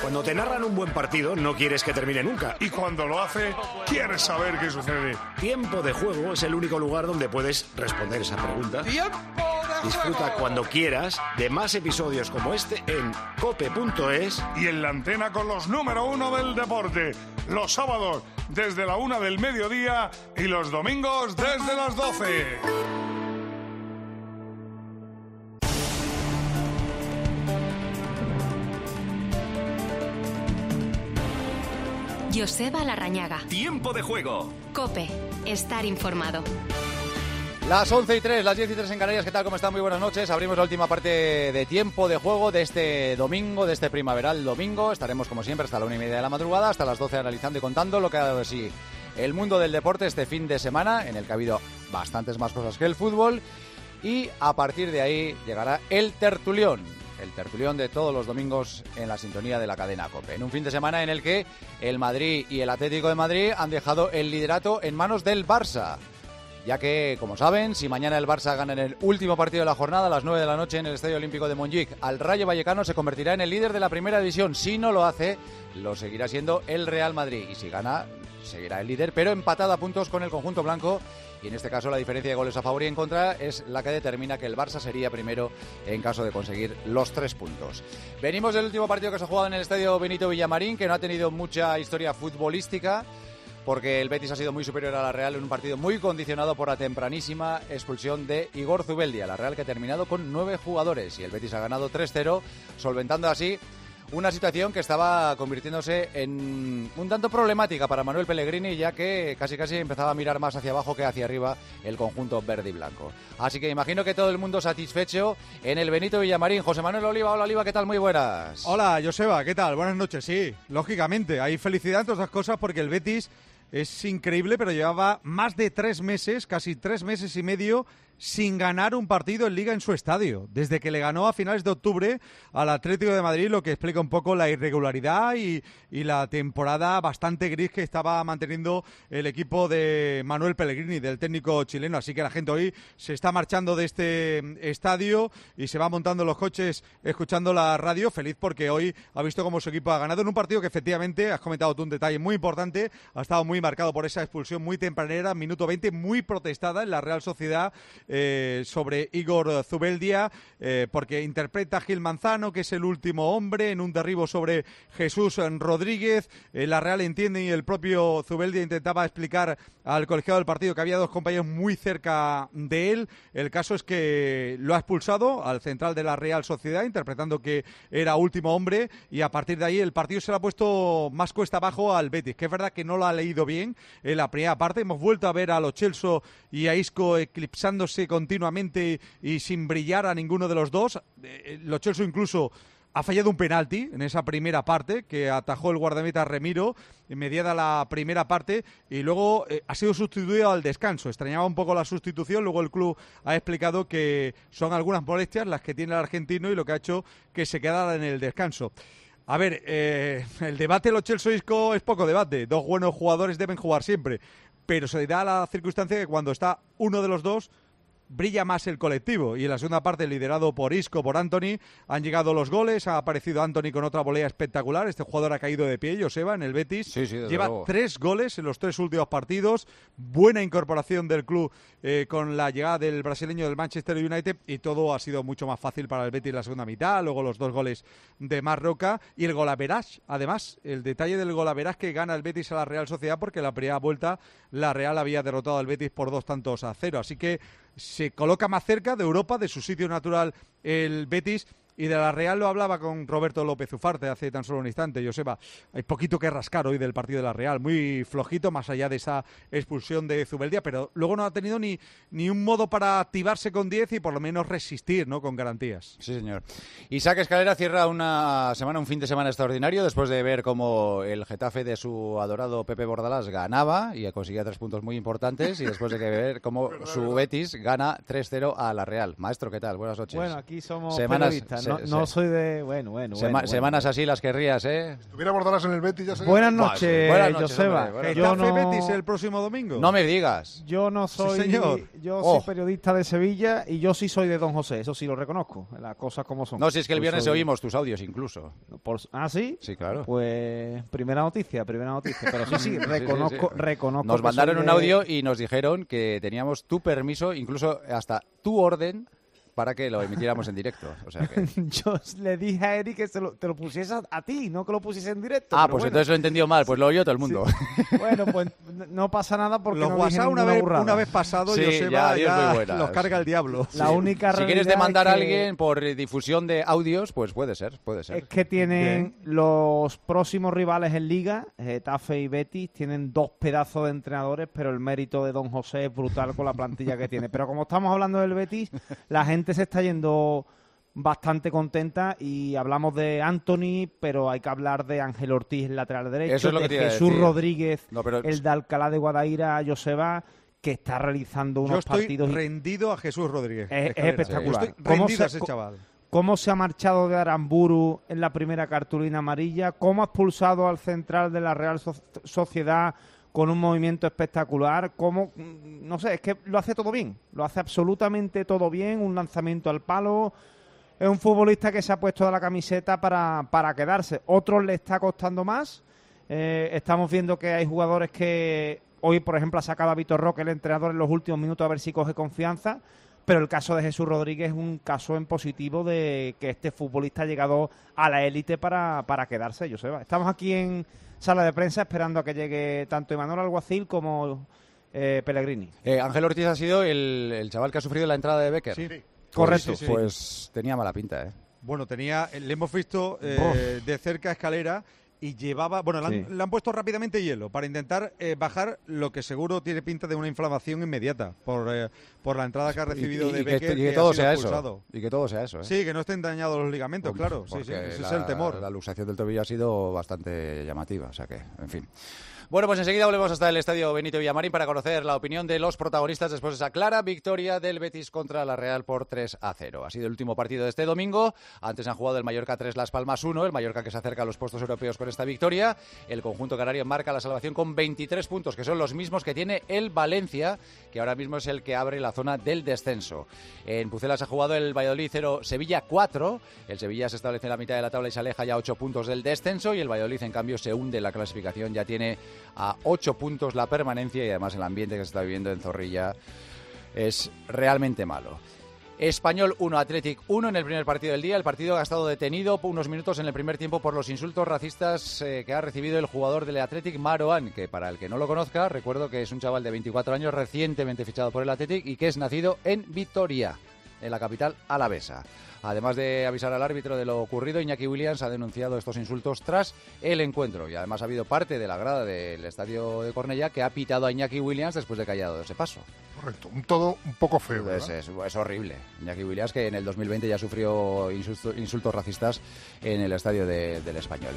Cuando te narran un buen partido, no quieres que termine nunca. Y cuando lo hace, quieres saber qué sucede. Tiempo de Juego es el único lugar donde puedes responder esa pregunta. ¡Tiempo de Juego! Disfruta cuando quieras de más episodios como este en cope.es. Y en la antena con los número 1 del deporte. Los sábados desde la 1 del mediodía y los domingos desde las 12. Joseba Larrañaga. Tiempo de Juego. COPE. Estar informado. Las 11:03, las 10:03 en Canarias. ¿Qué tal? ¿Cómo están? Muy buenas noches. Abrimos la última parte de Tiempo de Juego de este domingo, de este primaveral domingo. Estaremos, como siempre, hasta la 1:30 de la madrugada, hasta las 12 analizando y contando lo que ha dado de sí el mundo del deporte este fin de semana, en el que ha habido bastantes más cosas que el fútbol. Y a partir de ahí llegará el tertulión de todos los domingos en la sintonía de la cadena COPE. En un fin de semana en el que el Madrid y el Atlético de Madrid han dejado el liderato en manos del Barça. Ya que, como saben, si mañana el Barça gana en el último partido de la jornada a las 9 de la noche en el Estadio Olímpico de Montjuic al Rayo Vallecano, se convertirá en el líder de la primera división. Si no lo hace, lo seguirá siendo el Real Madrid. Y si gana, seguirá el líder, pero empatado a puntos con el conjunto blanco. Y en este caso la diferencia de goles a favor y en contra es la que determina que el Barça sería primero en caso de conseguir los 3 puntos. Venimos del último partido que se ha jugado en el Estadio Benito Villamarín, que no ha tenido mucha historia futbolística, porque el Betis ha sido muy superior a la Real en un partido muy condicionado por la tempranísima expulsión de Igor Zubeldia. La Real que ha terminado con 9 jugadores y el Betis ha ganado 3-0, solventando así una situación que estaba convirtiéndose en un tanto problemática para Manuel Pellegrini, ya que casi empezaba a mirar más hacia abajo que hacia arriba el conjunto verde y blanco. Así que imagino que todo el mundo satisfecho en el Benito Villamarín. José Manuel Oliva, hola Oliva, ¿qué tal? Muy buenas. Hola Joseba, ¿qué tal? Buenas noches. Sí, lógicamente, hay felicidad en todas las cosas porque el Betis es increíble, pero llevaba más de 3 meses, casi 3 meses y medio, sin ganar un partido en Liga en su estadio, desde que le ganó a finales de octubre al Atlético de Madrid, lo que explica un poco la irregularidad y la temporada bastante gris que estaba manteniendo el equipo de Manuel Pellegrini, del técnico chileno. Así que la gente hoy se está marchando de este estadio y se va montando los coches escuchando la radio, feliz porque hoy ha visto cómo su equipo ha ganado en un partido que efectivamente, has comentado tú un detalle muy importante, ha estado muy marcado por esa expulsión muy tempranera, minuto 20, muy protestada en la Real Sociedad, sobre Igor Zubeldia, porque interpreta a Gil Manzano, que es el último hombre, en un derribo sobre Jesús Rodríguez. La Real entiende y el propio Zubeldia intentaba explicar al colegiado del partido que había 2 compañeros muy cerca de él. El caso es que lo ha expulsado al central de la Real Sociedad, interpretando que era último hombre, y a partir de ahí el partido se le ha puesto más cuesta abajo al Betis, que es verdad que no lo ha leído bien en la primera parte. Hemos vuelto a ver a Lo Celso y a Isco eclipsándose continuamente y sin brillar a ninguno de los dos. Lo Celso incluso ha fallado un penalti en esa primera parte que atajó el guardameta Remiro en mediada la primera parte, y luego ha sido sustituido al descanso. Extrañaba un poco la sustitución, luego el club ha explicado que son algunas molestias las que tiene el argentino y lo que ha hecho que se quedara en el descanso. A ver, el debate Lo Celso-Isco es poco debate, 2 buenos jugadores deben jugar siempre, pero se da la circunstancia que cuando está uno de los dos brilla más el colectivo, y en la segunda parte, liderado por Isco, por Antony, han llegado los goles. Ha aparecido Antony con otra volea espectacular. Este jugador ha caído de pie, Joseba, en el Betis. Sí, lleva luego 3 goles en los 3 últimos partidos. Buena incorporación del club con la llegada del brasileño del Manchester United, y todo ha sido mucho más fácil para el Betis en la segunda mitad. Luego los 2 goles de Marroca y el golaverage. Además, el detalle del golaverage que gana el Betis a la Real Sociedad, porque en la primera vuelta la Real había derrotado al Betis por 2-0. Así que se coloca más cerca de Europa, de su sitio natural, el Betis. Y de la Real lo hablaba con Roberto López Ufarte hace tan solo un instante, Joseba. Hay poquito que rascar hoy del partido de la Real, muy flojito, más allá de esa expulsión de Zubeldia, pero luego no ha tenido ni un modo para activarse con 10 y por lo menos resistir, ¿no?, con garantías. Sí, señor. Isaac Escalera cierra un fin de semana extraordinario después de ver cómo el Getafe de su adorado Pepe Bordalás ganaba y conseguía 3 puntos muy importantes, y después de ver cómo su Betis gana 3-0 a la Real. Maestro, ¿qué tal? Buenas noches. Bueno, aquí somos semanas periodistas, no soy de... Bueno. Semanas así las querrías, ¿eh? Si tuviera Bordalas en el Betis ya sería... Buenas noches, Joseba. ¿Getafe Betis el próximo domingo? No me digas. Yo no soy... Sí, señor. Yo soy periodista de Sevilla y yo sí soy de Don José, eso sí lo reconozco, las cosas como son. No, si es que el viernes oímos tus audios incluso. ¿Ah, sí? Sí, claro. Pues primera noticia. Pero sí, reconozco. Nos mandaron un audio y nos dijeron que teníamos tu permiso, incluso hasta tu orden, para que lo emitiéramos en directo. O sea que... Yo le dije a Eric que te lo pusiese a ti, no que lo pusiese en directo. Pues bueno. Entonces lo he entendido mal, pues lo oyó todo el mundo. Sí. Bueno, pues no pasa nada porque los no WhatsApp una vez pasado, sí, Joseba ya los carga el diablo. La única si quieres demandar a alguien por difusión de audios, pues puede ser. Es que tienen los próximos rivales en Liga, Getafe y Betis, tienen 2 pedazos de entrenadores, pero el mérito de Don José es brutal con la plantilla que tiene. Pero como estamos hablando del Betis, la gente se está yendo bastante contenta y hablamos de Anthony, pero hay que hablar de Ángel Ortiz, el lateral derecho, eso es lo que de Jesús Rodríguez, el de Alcalá de Guadaira, Joseba, que está realizando unos partidos... Yo estoy rendido a Jesús Rodríguez. Es espectacular. Estoy rendido a ese chaval. Cómo se ha marchado de Aramburu en la primera cartulina amarilla, cómo ha expulsado al central de la Real Sociedad con un movimiento espectacular, no sé, es que lo hace todo bien, lo hace absolutamente todo bien, un lanzamiento al palo, es un futbolista que se ha puesto de la camiseta para quedarse. Otros le está costando más, estamos viendo que hay jugadores que hoy, por ejemplo, ha sacado a Vitor Roque, el entrenador, en los últimos minutos a ver si coge confianza, pero el caso de Jesús Rodríguez es un caso en positivo de que este futbolista ha llegado a la élite para quedarse, Joseba. Estamos aquí en sala de prensa esperando a que llegue tanto Imanol Alguacil como Pellegrini. Ángel Ortiz ha sido el chaval que ha sufrido la entrada de Becker. Sí. Correcto. Sí. Pues tenía mala pinta, ¿eh? Bueno, le hemos visto de cerca escalera y llevaba... Bueno, le han puesto rápidamente hielo para intentar bajar lo que seguro tiene pinta de una inflamación inmediata por la entrada que ha recibido de Becker. Y que todo sea eso. Y que todo sea eso, ¿eh? Sí, que no estén dañados los ligamentos, claro. Sí, ese es el temor. La luxación del tobillo ha sido bastante llamativa, o sea que, en fin. Bueno, pues enseguida volvemos hasta el estadio Benito Villamarín para conocer la opinión de los protagonistas después de esa clara victoria del Betis contra la Real por 3-0. Ha sido el último partido de este domingo. Antes han jugado el Mallorca 3, Las Palmas 1. El Mallorca que se acerca a los puestos europeos con esta victoria. El conjunto canario marca la salvación con 23 puntos, que son los mismos que tiene el Valencia, que ahora mismo es el que abre la zona del descenso. En Pucela se ha jugado el Valladolid 0, Sevilla 4. El Sevilla se establece en la mitad de la tabla y se aleja ya a 8 puntos del descenso. Y el Valladolid, en cambio, se hunde en la clasificación. Ya tiene a 8 puntos la permanencia y además el ambiente que se está viviendo en Zorrilla es realmente malo. Español 1, Athletic 1 en el primer partido del día. El partido ha estado detenido por unos minutos en el primer tiempo por los insultos racistas que ha recibido el jugador del Athletic, Marouane, que para el que no lo conozca, recuerdo que es un chaval de 24 años recientemente fichado por el Athletic y que es nacido en Vitoria, en la capital alavesa. Además de avisar al árbitro de lo ocurrido, Iñaki Williams ha denunciado estos insultos tras el encuentro. Y además ha habido parte de la grada del estadio de Cornellá que ha pitado a Iñaki Williams después de que haya dado ese paso. Correcto, todo un poco feo. Es horrible. Iñaki Williams, que en el 2020 ya sufrió insultos racistas en el estadio del Español.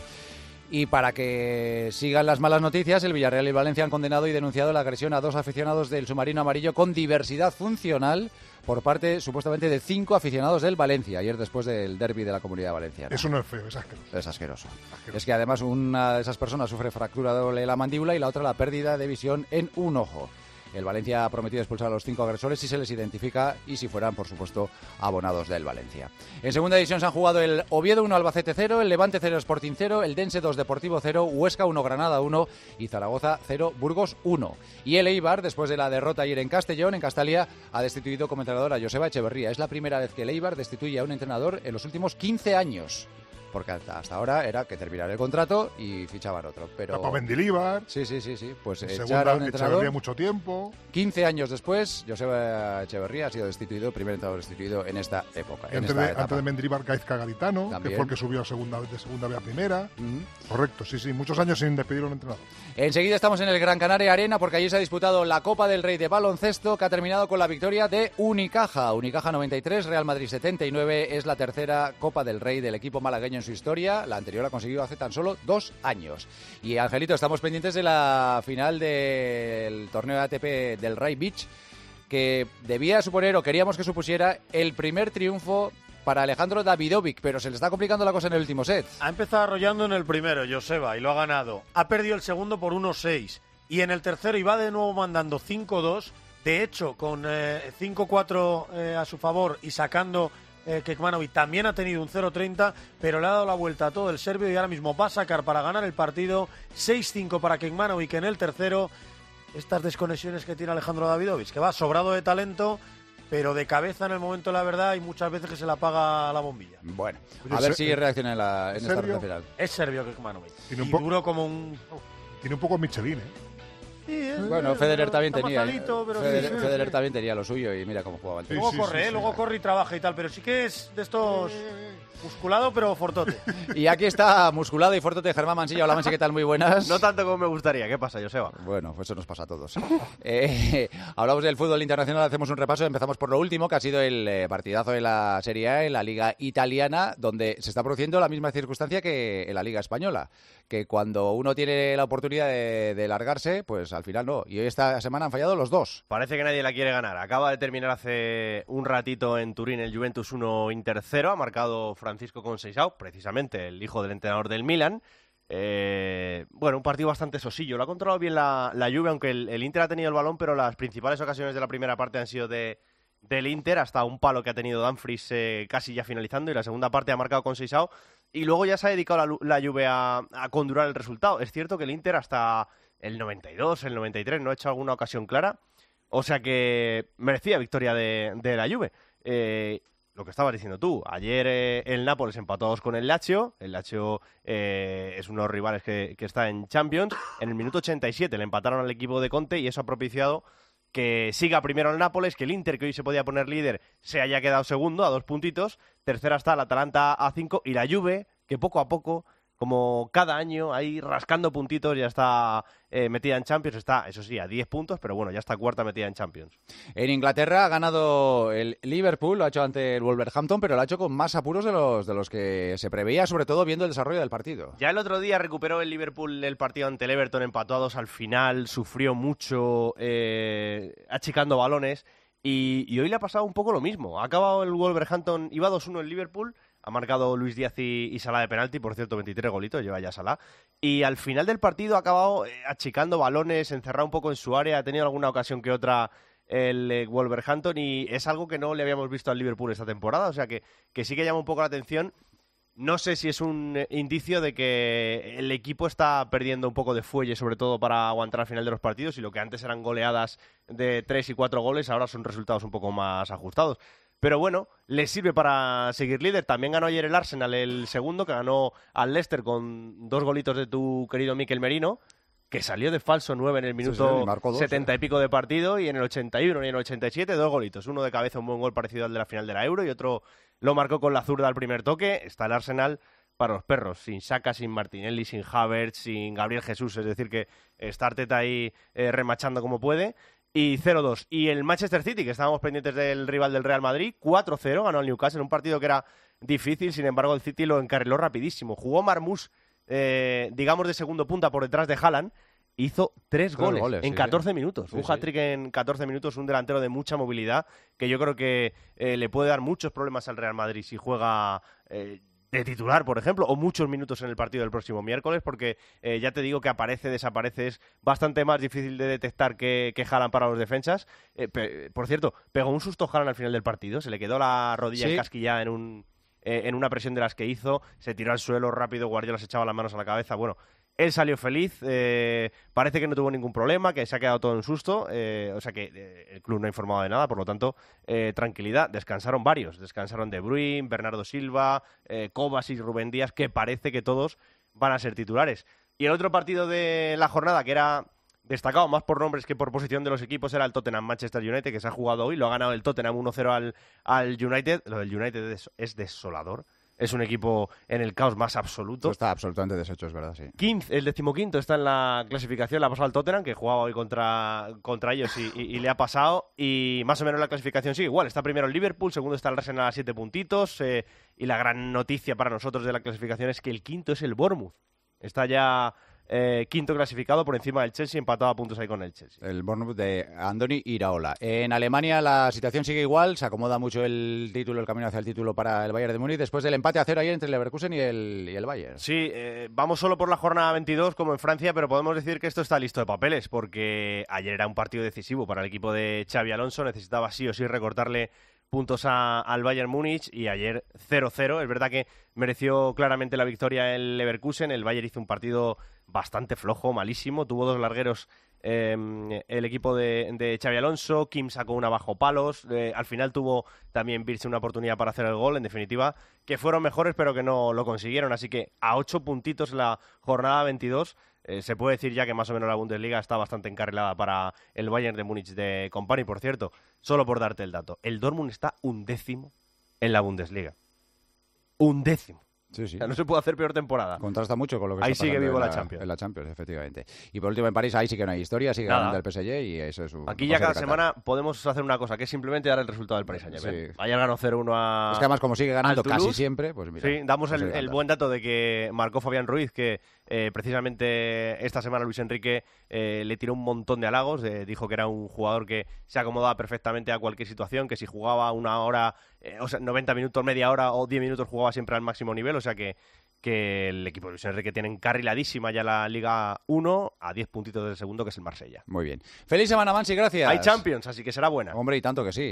Y para que sigan las malas noticias, el Villarreal y Valencia han condenado y denunciado la agresión a 2 aficionados del submarino amarillo con diversidad funcional por parte, supuestamente, de 5 aficionados del Valencia, ayer después del derbi de la Comunidad Valenciana. Eso no es feo, es asqueroso. Es asqueroso. Es que además una de esas personas sufre fractura de la mandíbula y la otra la pérdida de visión en un ojo. El Valencia ha prometido expulsar a los 5 agresores si se les identifica y si fueran, por supuesto, abonados del Valencia. En segunda división se han jugado el Oviedo 1, Albacete 0, el Levante 0, Sporting 0, el Dense 2, Deportivo 0, Huesca 1, Granada 1 y Zaragoza 0, Burgos 1. Y el Eibar, después de la derrota ayer en Castellón, en Castalia, ha destituido como entrenador a Joseba Echeverría. Es la primera vez que el Eibar destituye a un entrenador en los últimos 15 años. Porque hasta ahora era que terminara el contrato y fichaban otro. Pero para Mendilibar. Sí. Pues echar a un entrenador mucho tiempo. 15 años después, Joseba Echeverría ha sido destituido, primer entrenador destituido en esta época. Antes de Mendilibar, Gaizka Garitano, que fue el que subió de segunda vez a primera. Correcto, sí, muchos años sin despedir a un entrenador. Enseguida estamos en el Gran Canaria Arena porque allí se ha disputado la Copa del Rey de baloncesto, que ha terminado con la victoria de Unicaja. Unicaja 93, Real Madrid 79, es la tercera Copa del Rey del equipo malagueño en su historia. La anterior la consiguió hace tan solo 2 años. Y Angelito, estamos pendientes de la final del torneo de ATP del Ray Beach, que debía suponer, o queríamos que supusiera, el primer triunfo para Alejandro Davidovic, pero se le está complicando la cosa en el último set. Ha empezado arrollando en el primero, Joseba, y lo ha ganado. Ha perdido el segundo por 1-6. Y en el tercero iba de nuevo mandando 5-2. De hecho, con 5-4 a su favor y sacando Kekmanovic, también ha tenido un 0-30, pero le ha dado la vuelta a todo el serbio y ahora mismo va a sacar para ganar el partido. 6-5 para Kekmanovic en el tercero. Estas desconexiones que tiene Alejandro Davidovic, que va sobrado de talento, pero de cabeza en el momento de la verdad hay muchas veces que se le apaga la bombilla. Bueno, a ver si reacciona en esta ronda final. Es serbio Kekmanovic. Tiene un Y duro como un... Tiene un poco Michelin, ¿eh? Sí, Bueno, Federer también tenía. Pero Federer también tenía lo suyo y mira cómo jugaba el tío. Luego corre, luego corre y trabaja y tal, pero sí que es de estos musculado pero fortote. Y aquí está musculado y fortote Germán Mansilla. Hola Mansi, ¿qué tal? Muy buenas. No tanto como me gustaría. ¿Qué pasa, Joseba? Bueno, pues eso nos pasa a todos. Hablamos del fútbol internacional, hacemos un repaso. Empezamos por lo último, que ha sido el partidazo de la Serie A en la Liga Italiana, donde se está produciendo la misma circunstancia que en la Liga Española, que cuando uno tiene la oportunidad de largarse, pues al final no. Y hoy esta semana han fallado los dos. Parece que nadie la quiere ganar. Acaba de terminar hace un ratito en Turín el Juventus 1, Inter 0. Ha marcado Francisco Conceição, precisamente el hijo del entrenador del Milan. Bueno, un partido bastante sosillo. Lo ha controlado bien la Juve, aunque el Inter ha tenido el balón, pero las principales ocasiones de la primera parte han sido del Inter, hasta un palo que ha tenido Dumfries casi ya finalizando, y la segunda parte ha marcado Conceição, y luego ya se ha dedicado la Juve a condurar el resultado. Es cierto que el Inter hasta el 92, el 93 no ha hecho alguna ocasión clara, o sea que merecía victoria de la Juve. Lo que estabas diciendo tú, ayer el Nápoles empató a 2 con el Lazio es uno de los rivales que está en Champions. En el minuto 87 le empataron al equipo de Conte y eso ha propiciado que siga primero el Nápoles, que el Inter, que hoy se podía poner líder, se haya quedado segundo a 2 puntitos. Tercera está el Atalanta a 5 y la Juve, que poco a poco, como cada año, ahí rascando puntitos, ya está metida en Champions. Está, eso sí, a 10 puntos, pero bueno, ya está cuarta metida en Champions. En Inglaterra ha ganado el Liverpool, lo ha hecho ante el Wolverhampton, pero lo ha hecho con más apuros de los que se preveía, sobre todo viendo el desarrollo del partido. Ya el otro día recuperó el Liverpool el partido ante el Everton, empató a 2 al final, sufrió mucho, achicando balones, y hoy le ha pasado un poco lo mismo. Ha acabado el Wolverhampton, iba 2-1 el Liverpool, ha marcado Luis Díaz y Salah de penalti, por cierto, 23 golitos lleva ya Salah, y al final del partido ha acabado achicando balones, encerrado un poco en su área, ha tenido alguna ocasión que otra el Wolverhampton, y es algo que no le habíamos visto al Liverpool esta temporada, o sea que sí que llama un poco la atención. No sé si es un indicio de que el equipo está perdiendo un poco de fuelle, sobre todo para aguantar al final de los partidos, y lo que antes eran goleadas de 3 y 4 goles, ahora son resultados un poco más ajustados. Pero bueno, le sirve para seguir líder. También ganó ayer el Arsenal, el segundo, que ganó al Leicester con 2 golitos de tu querido Mikel Merino, que salió de falso 9 en el minuto 70 y pico de partido, y en el 81 y en el 87 2 golitos. Uno de cabeza, un buen gol parecido al de la final de la Euro, y otro lo marcó con la zurda al primer toque. Está el Arsenal para los perros, sin Saka, sin Martinelli, sin Havertz, sin Gabriel Jesús, es decir que está Arteta ahí remachando como puede. Y 0-2. Y el Manchester City, que estábamos pendientes del rival del Real Madrid, 4-0, ganó el Newcastle en un partido que era difícil. Sin embargo, el City lo encarriló rapidísimo. Jugó Marmoush, digamos, de segundo punta por detrás de Haaland. Hizo 3 goles en 14 minutos. Un hat-trick en 14 minutos, un delantero de mucha movilidad, que yo creo que le puede dar muchos problemas al Real Madrid si juega de titular, por ejemplo, o muchos minutos en el partido del próximo miércoles, porque ya te digo que aparece, desaparece, es bastante más difícil de detectar que Haaland para los defensas. Por cierto, pegó un susto Haaland al final del partido, se le quedó la rodilla encasquillada en una presión de las que hizo, se tiró al suelo rápido, Guardiola se echaba las manos a la cabeza. Bueno, él salió feliz, parece que no tuvo ningún problema, que se ha quedado todo en susto, o sea que el club no ha informado de nada, por lo tanto, tranquilidad. Descansaron varios, descansaron De Bruyne, Bernardo Silva, Kovacic, Rubén Díaz, que parece que todos van a ser titulares. Y el otro partido de la jornada, que era destacado más por nombres que por posición de los equipos, era el Tottenham-Manchester United, que se ha jugado hoy, lo ha ganado el Tottenham 1-0 al United. Lo del United es desolador. Es un equipo en el caos más absoluto. Está absolutamente deshecho, es verdad, sí. El 15º está en la clasificación, le ha pasado al Tottenham, que jugaba hoy contra ellos y le ha pasado. Y más o menos la clasificación sigue igual. Está primero el Liverpool, segundo está el Arsenal a 7 puntitos. Y la gran noticia para nosotros de la clasificación es que el quinto es el Bournemouth. Está ya quinto clasificado por encima del Chelsea, empatado a puntos ahí con el Chelsea. El Bournemouth de Andoni Iraola. En Alemania la situación sigue igual, se acomoda mucho el camino hacia el título para el Bayern de Múnich después del empate a 0 ayer entre el Leverkusen y el Bayern. Sí, vamos solo por la jornada 22 como en Francia, pero podemos decir que esto está listo de papeles, porque ayer era un partido decisivo para el equipo de Xabi Alonso, necesitaba sí o sí recortarle puntos al Bayern Múnich y ayer 0-0. Es verdad que mereció claramente la victoria el Leverkusen. El Bayern hizo un partido bastante flojo, malísimo. Tuvo 2 largueros el equipo de Xabi Alonso. Kim sacó una bajo palos. Al final tuvo también Virse una oportunidad para hacer el gol. En definitiva, que fueron mejores pero que no lo consiguieron. Así que a 8 puntitos en la jornada 22... se puede decir ya que más o menos la Bundesliga está bastante encarrilada para el Bayern de Múnich de Kompany. Por cierto, solo por darte el dato, el Dortmund está 11º en la Bundesliga. 11º. Sí, sí. O sea, no se puede hacer peor temporada. Contrasta mucho con lo que ahí está sigue pasando vivo en la Champions. En la Champions, efectivamente. Y por último en París, ahí sí que no hay historia, sigue ganando el PSG y eso es un... Aquí ya cada semana podemos hacer una cosa, que es simplemente dar el resultado del Paris Saint-Germain. Sí. Ayer ganó 0-1 a... Es que además como sigue ganando Toulouse, casi siempre, pues mira... Sí, damos pues el buen dato de que marcó Fabián Ruiz, que precisamente esta semana Luis Enrique le tiró un montón de halagos, dijo que era un jugador que se acomodaba perfectamente a cualquier situación, que si jugaba una hora, 90 minutos, media hora o 10 minutos jugaba siempre al máximo nivel, o sea que el equipo de Luis Enrique tiene encarriladísima ya la Liga 1 a 10 puntitos del segundo, que es el Marsella. Muy bien. Feliz semana, Mansi, gracias. Hay Champions, así que será buena. Hombre, y tanto que sí.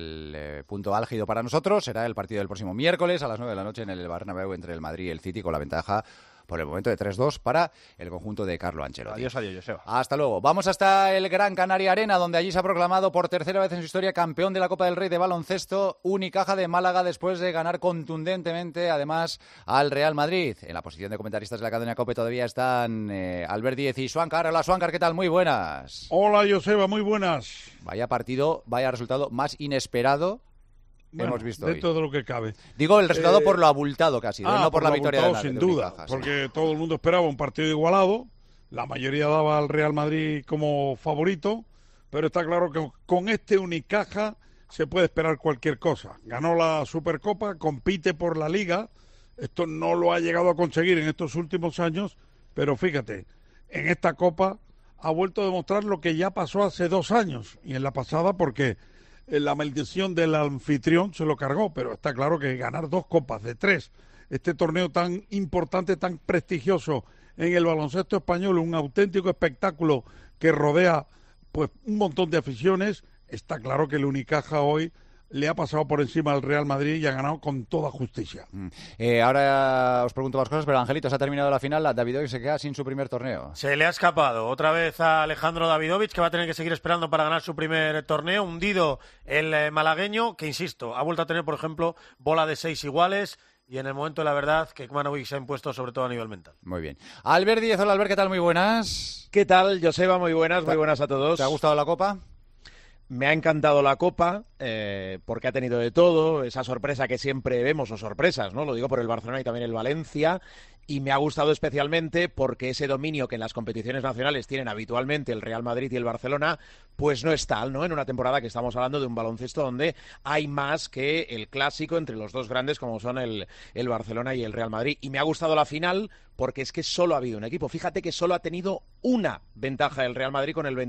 El punto álgido para nosotros será el partido del próximo miércoles a las 9 de la noche en el Bernabéu entre el Madrid y el City, con la ventaja por el momento de 3-2 para el conjunto de Carlo Ancelotti. Adiós, Joseba. Hasta luego. Vamos hasta el Gran Canaria Arena, donde allí se ha proclamado por tercera vez en su historia campeón de la Copa del Rey de baloncesto, Unicaja de Málaga, después de ganar contundentemente, además, al Real Madrid. En la posición de comentaristas de la cadena COPE todavía están Albert Díez y Swankar. Hola, Swankar, ¿qué tal? Muy buenas. Hola, Joseba, muy buenas. Vaya partido, vaya resultado más inesperado. Bueno, hemos visto dentro hoy. de lo que cabe. Digo el resultado por lo abultado que ha sido, no por la victoria de sin duda, Unicaja, porque todo el mundo esperaba un partido igualado, la mayoría daba al Real Madrid como favorito, pero está claro que con este Unicaja se puede esperar cualquier cosa. Ganó la Supercopa, compite por la Liga, esto no lo ha llegado a conseguir en estos últimos años, pero fíjate, en esta Copa ha vuelto a demostrar lo que ya pasó hace 2 años, y en la pasada porque la maldición del anfitrión se lo cargó, pero está claro que ganar 2 copas de 3, este torneo tan importante, tan prestigioso en el baloncesto español, un auténtico espectáculo que rodea pues un montón de aficiones, está claro que el Unicaja hoy le ha pasado por encima al Real Madrid y ha ganado con toda justicia. Ahora os pregunto más cosas, pero Angelito, se ha terminado la final, Davidovich se queda sin su primer torneo. Se le ha escapado otra vez a Alejandro Davidovich, que va a tener que seguir esperando para ganar su primer torneo. Hundido el malagueño, que insisto, ha vuelto a tener, por ejemplo, bola de 6 iguales. Y en el momento de la verdad, que Kmanovic se ha impuesto sobre todo a nivel mental. Muy bien. Albert Díez, hola Albert, ¿qué tal? Muy buenas. ¿Qué tal, Joseba? Muy buenas a todos. ¿Te ha gustado la Copa? Me ha encantado la Copa, porque ha tenido de todo, esa sorpresa que siempre vemos, o sorpresas, ¿no? Lo digo por el Barcelona y también el Valencia, y me ha gustado especialmente porque ese dominio que en las competiciones nacionales tienen habitualmente el Real Madrid y el Barcelona, pues no es tal, ¿no? En una temporada que estamos hablando de un baloncesto donde hay más que el clásico entre los dos grandes como son el Barcelona y el Real Madrid. Y me ha gustado la final porque es que solo ha habido un equipo. Fíjate que solo ha tenido una ventaja el Real Madrid con el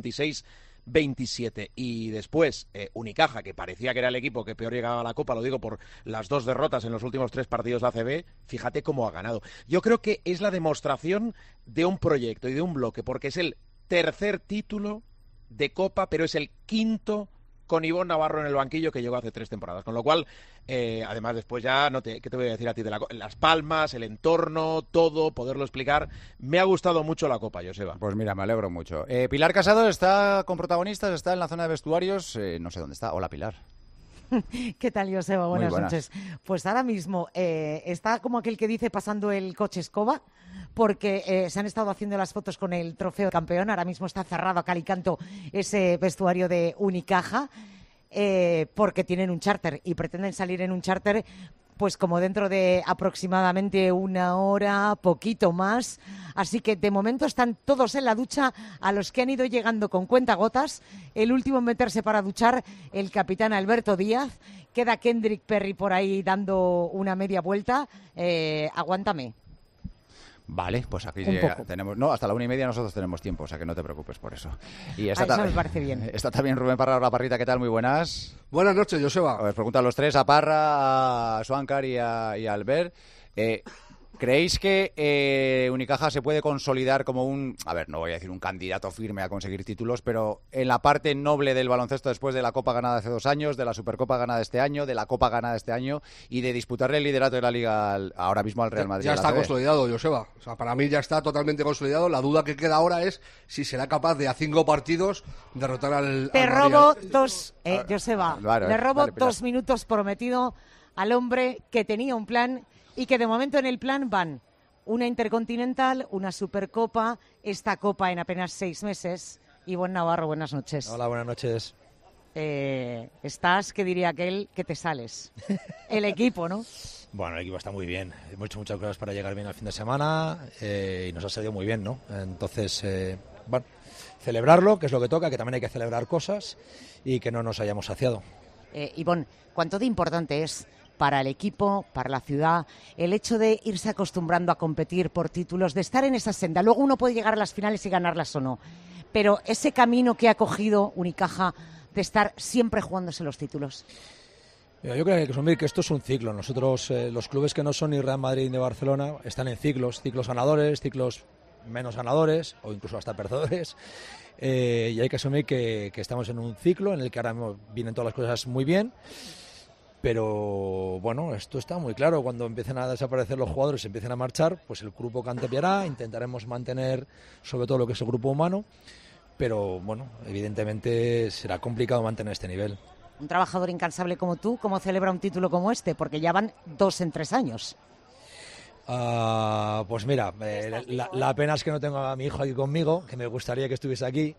26-27, y después Unicaja, que parecía que era el equipo que peor llegaba a la Copa, lo digo por las 2 derrotas en los últimos 3 partidos de ACB, fíjate cómo ha ganado. Yo creo que es la demostración de un proyecto y de un bloque, porque es el tercer título de Copa, pero es el quinto con Ivonne Navarro en el banquillo, que llegó hace 3 temporadas. Con lo cual, además después ya, ¿qué te voy a decir a ti? Las palmas, el entorno, todo, poderlo explicar. Me ha gustado mucho la Copa, Joseba. Pues mira, me alegro mucho. Pilar Casado está con protagonistas, está en la zona de vestuarios, no sé dónde está. Hola, Pilar. ¿Qué tal, Joseba? Buenas noches. Pues ahora mismo está como aquel que dice pasando el coche escoba, porque se han estado haciendo las fotos con el trofeo de campeón. Ahora mismo está cerrado a cal y canto ese vestuario de Unicaja, porque tienen un charter y pretenden salir en un charter pues como dentro de aproximadamente 1 hora, poquito más. Así que de momento están todos en la ducha, a los que han ido llegando con cuentagotas. El último en meterse para duchar, el capitán Alberto Díaz. Queda Kendrick Perry por ahí dando una media vuelta. Aguántame. Vale, pues aquí Un poco. tenemos... No, hasta la 1:30 nosotros tenemos tiempo, o sea que no te preocupes por eso. Y Eso me parece bien. Está también Rubén Parra, la Parrita, ¿qué tal? Muy buenas. Buenas noches, Joseba. Os pregunto a los tres, a Parra, a Suáncar y a Albert. ¿Creéis que Unicaja se puede consolidar como un, a ver, no voy a decir un candidato firme a conseguir títulos, pero en la parte noble del baloncesto después de la Copa ganada hace 2 años, de la Supercopa ganada este año, de la Copa ganada este año y de disputarle el liderato de la Liga ahora mismo al Real Madrid? Ya está consolidado, Joseba. O sea, para mí ya está totalmente consolidado. La duda que queda ahora es si será capaz de a 5 partidos derrotar al Te robo 2, Joseba. Vale, le robo dale, Pilar. 2 minutos prometido al hombre que tenía un plan y que de momento en el plan van una Intercontinental, una Supercopa, esta Copa en apenas 6 meses. Ivonne Navarro, buenas noches. Hola, buenas noches. Estás, que diría aquel, que te sales. El equipo, ¿no? Bueno, el equipo está muy bien. Hemos hecho muchas cosas para llegar bien al fin de semana y nos ha salido muy bien, ¿no? Entonces, bueno, celebrarlo, que es lo que toca, que también hay que celebrar cosas y que no nos hayamos saciado. Ivonne, ¿cuánto de importante es para el equipo, para la ciudad, el hecho de irse acostumbrando a competir por títulos, de estar en esa senda? Luego uno puede llegar a las finales y ganarlas o no, pero ese camino que ha cogido Unicaja de estar siempre jugándose los títulos. Yo creo que hay que asumir que esto es un ciclo. Nosotros, los clubes que no son ni Real Madrid ni Barcelona, están en ciclos ganadores, ciclos menos ganadores o incluso hasta perdedores. Y hay que asumir que estamos en un ciclo en el que ahora mismo vienen todas las cosas muy bien. Pero bueno, esto está muy claro. Cuando empiecen a desaparecer los jugadores, empiecen a marchar, pues el grupo cambiará. Intentaremos mantener sobre todo lo que es el grupo humano. Pero bueno, evidentemente será complicado mantener este nivel. Un trabajador incansable como tú, ¿cómo celebra un título como este? Porque ya van 2 en 3 años. Pues mira, la pena es que no tengo a mi hijo aquí conmigo, que me gustaría que estuviese aquí.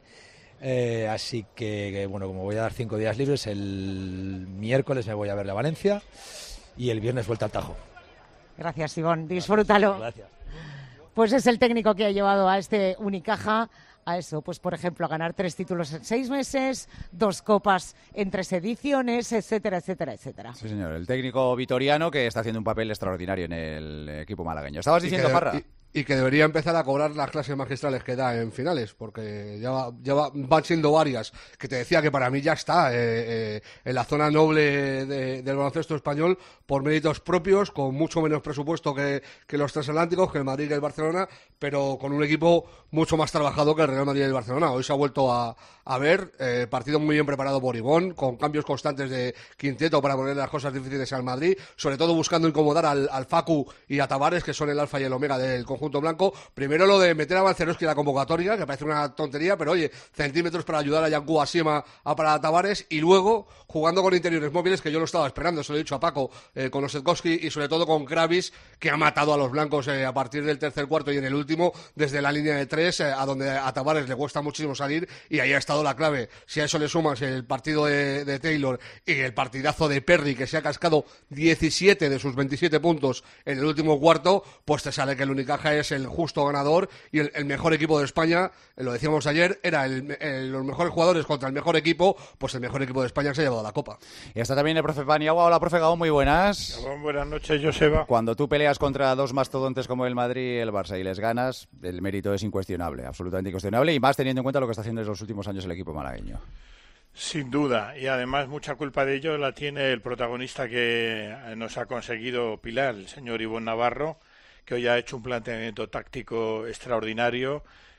Así que, bueno, como voy a dar 5 días libres, el miércoles me voy a ver a Valencia y el viernes vuelta al Tajo. Gracias, Ivonne. Disfrútalo. Gracias. Pues es el técnico que ha llevado a este Unicaja a eso, pues por ejemplo, a ganar 3 títulos en 6 meses, 2 copas en 3 ediciones, etcétera, etcétera, etcétera. Sí, señor, el técnico vitoriano que está haciendo un papel extraordinario en el equipo malagueño. ¿Estabas diciendo, Parra? Y que debería empezar a cobrar las clases magistrales que da en finales, porque van siendo varias. Que te decía que para mí ya está en la zona noble del baloncesto español por méritos propios, con mucho menos presupuesto que los transatlánticos, que el Madrid y el Barcelona, pero con un equipo mucho más trabajado que el Real Madrid y el Barcelona. Hoy se ha vuelto a ver, partido muy bien preparado por Ivonne, con cambios constantes de quinteto para poner las cosas difíciles al Madrid, sobre todo buscando incomodar al Facu y a Tavares, que son el alfa y el omega del conjunto blanco. Primero lo de meter a Balcerowski en la convocatoria, que parece una tontería, pero oye, centímetros para ayudar a Yanku Asiema a para Tavares, y luego jugando con interiores móviles, que yo lo estaba esperando, se lo he dicho a Paco, con Osetkowski y sobre todo con Kravis, que ha matado a los blancos a partir del tercer cuarto y en el último, desde la línea de 3, a donde a Tavares le cuesta muchísimo salir, y ahí ha estado la clave. Si a eso le sumas el partido de Taylor y el partidazo de Perry, que se ha cascado 17 de sus 27 puntos en el último cuarto, pues te sale que el Unicaja es el justo ganador y el mejor equipo de España. Lo decíamos ayer, era los mejores jugadores contra el mejor equipo, pues el mejor equipo de España se ha llevado la Copa. Y está también el profe Paniagua. Hola, profe Gaón, muy buenas. Buenas noches, Joseba. Cuando tú peleas contra 2 mastodontes como el Madrid y el Barça y les ganas, el mérito es incuestionable, absolutamente incuestionable, y más teniendo en cuenta lo que está haciendo en los últimos años el equipo malagueño. Sin duda, y además mucha culpa de ello la tiene el protagonista que nos ha conseguido Pilar, el señor Ivonne Navarro, que hoy ha hecho un planteamiento táctico extraordinario,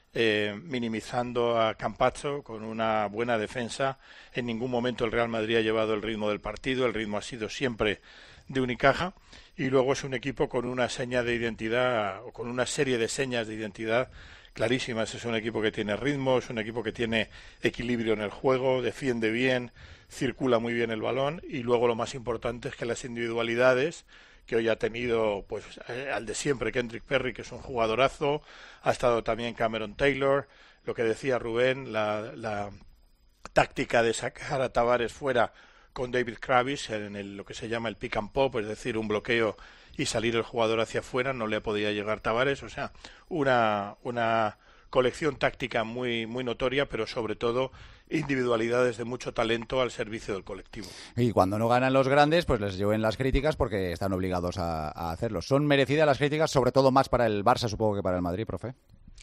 minimizando a Campazzo con una buena defensa. En ningún momento el Real Madrid ha llevado el ritmo del partido, el ritmo ha sido siempre de Unicaja, y luego es un equipo con una seña de identidad, o con una serie de señas de identidad clarísimas. Es un equipo que tiene ritmo, es un equipo que tiene equilibrio en el juego, defiende bien, circula muy bien el balón, y luego lo más importante es que las individualidades que hoy ha tenido, pues al de siempre, Kendrick Perry, que es un jugadorazo, ha estado también Cameron Taylor, lo que decía Rubén, la táctica de sacar a Tavares fuera con David Kravis en lo que se llama el pick and pop, es decir, un bloqueo y salir el jugador hacia afuera, no le podía llegar Tavares, o sea, una colección táctica muy notoria, pero sobre todo individualidades de mucho talento al servicio del colectivo. Y cuando no ganan los grandes, pues les lleven las críticas porque están obligados a hacerlo. ¿Son merecidas las críticas, sobre todo más para el Barça, supongo, que para el Madrid, profe?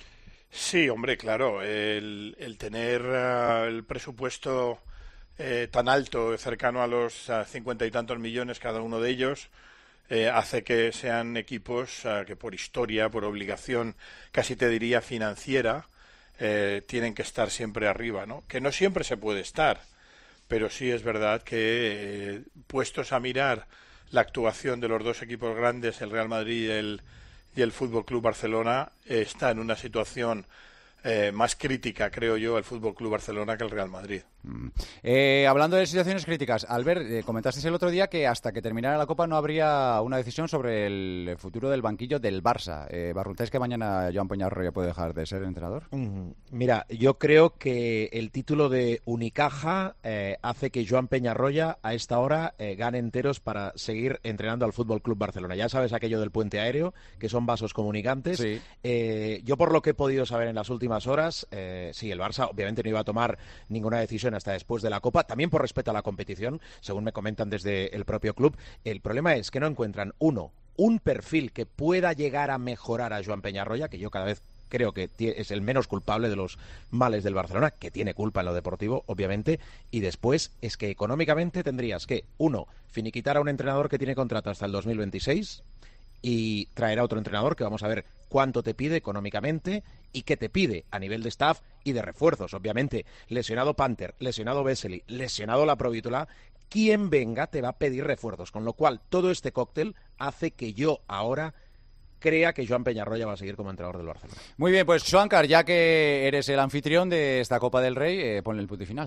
Sí, hombre, claro. El tener el presupuesto tan alto, cercano a los 50 y tantos millones cada uno de ellos, hace que sean equipos que por historia, por obligación, casi te diría financiera, tienen que estar siempre arriba, ¿no? Que no siempre se puede estar, pero sí es verdad que puestos a mirar la actuación de los dos equipos grandes, el Real Madrid y el Fútbol Club Barcelona, está en una situación más crítica, creo yo, el Fútbol Club Barcelona que el Real Madrid. Hablando de situaciones críticas, Albert, comentasteis el otro día que hasta que terminara la Copa no habría una decisión sobre el futuro del banquillo del Barça. ¿Barruntáis que mañana Joan Peñarroya puede dejar de ser entrenador? Mira, yo creo que el título de Unicaja hace que Joan Peñarroya a esta hora gane enteros para seguir entrenando al Fútbol Club Barcelona. Ya sabes aquello del puente aéreo, que son vasos comunicantes. Sí. Yo por lo que he podido saber en las últimas horas, sí, el Barça obviamente no iba a tomar ninguna decisión hasta después de la Copa, también por respeto a la competición, según me comentan desde el propio club. El problema es que no encuentran, un perfil que pueda llegar a mejorar a Joan Peñarroya, que yo cada vez creo que es el menos culpable de los males del Barcelona, que tiene culpa en lo deportivo, obviamente, y después es que económicamente tendrías que, finiquitar a un entrenador que tiene contrato hasta el 2026 y traer a otro entrenador que vamos a ver cuánto te pide económicamente y qué te pide a nivel de staff y de refuerzos. Obviamente, lesionado Panther, lesionado Vesely, lesionado la Provítola, quien venga te va a pedir refuerzos, con lo cual todo este cóctel hace que yo ahora crea que Joan Peñarroya va a seguir como entrenador del Barcelona. Muy bien, pues Joancar, ya que eres el anfitrión de esta Copa del Rey, ponle el punto y final.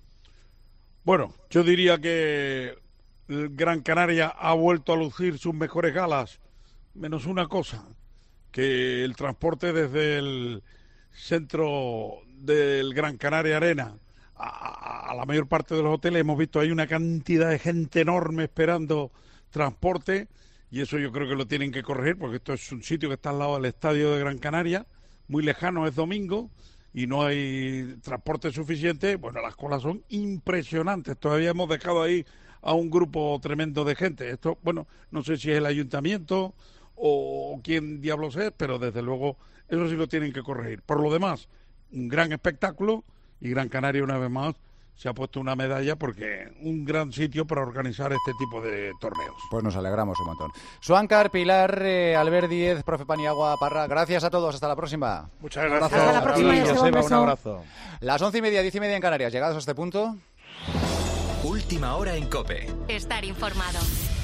Bueno, yo diría que el Gran Canaria ha vuelto a lucir sus mejores galas, menos una cosa, que el transporte desde el centro del Gran Canaria Arena a la mayor parte de los hoteles, hemos visto hay una cantidad de gente enorme esperando transporte, y eso yo creo que lo tienen que corregir, porque esto es un sitio que está al lado del estadio de Gran Canaria, muy lejano, es domingo, y no hay transporte suficiente. Bueno, las colas son impresionantes, todavía hemos dejado ahí a un grupo tremendo de gente. Esto, bueno, no sé si es el ayuntamiento o quién diablos es, pero desde luego eso sí lo tienen que corregir. Por lo demás, un gran espectáculo, y Gran Canaria una vez más se ha puesto una medalla porque un gran sitio para organizar este tipo de torneos. Pues nos alegramos un montón. Suáncar, Pilar, Albert Díez, profe Paniagua, Parra, gracias a todos, hasta la próxima. Muchas gracias. Hasta la próxima, Joseba, un abrazo. Las 11:30, 10:30 en Canarias, llegados a este punto. Última hora en COPE. Estar informado.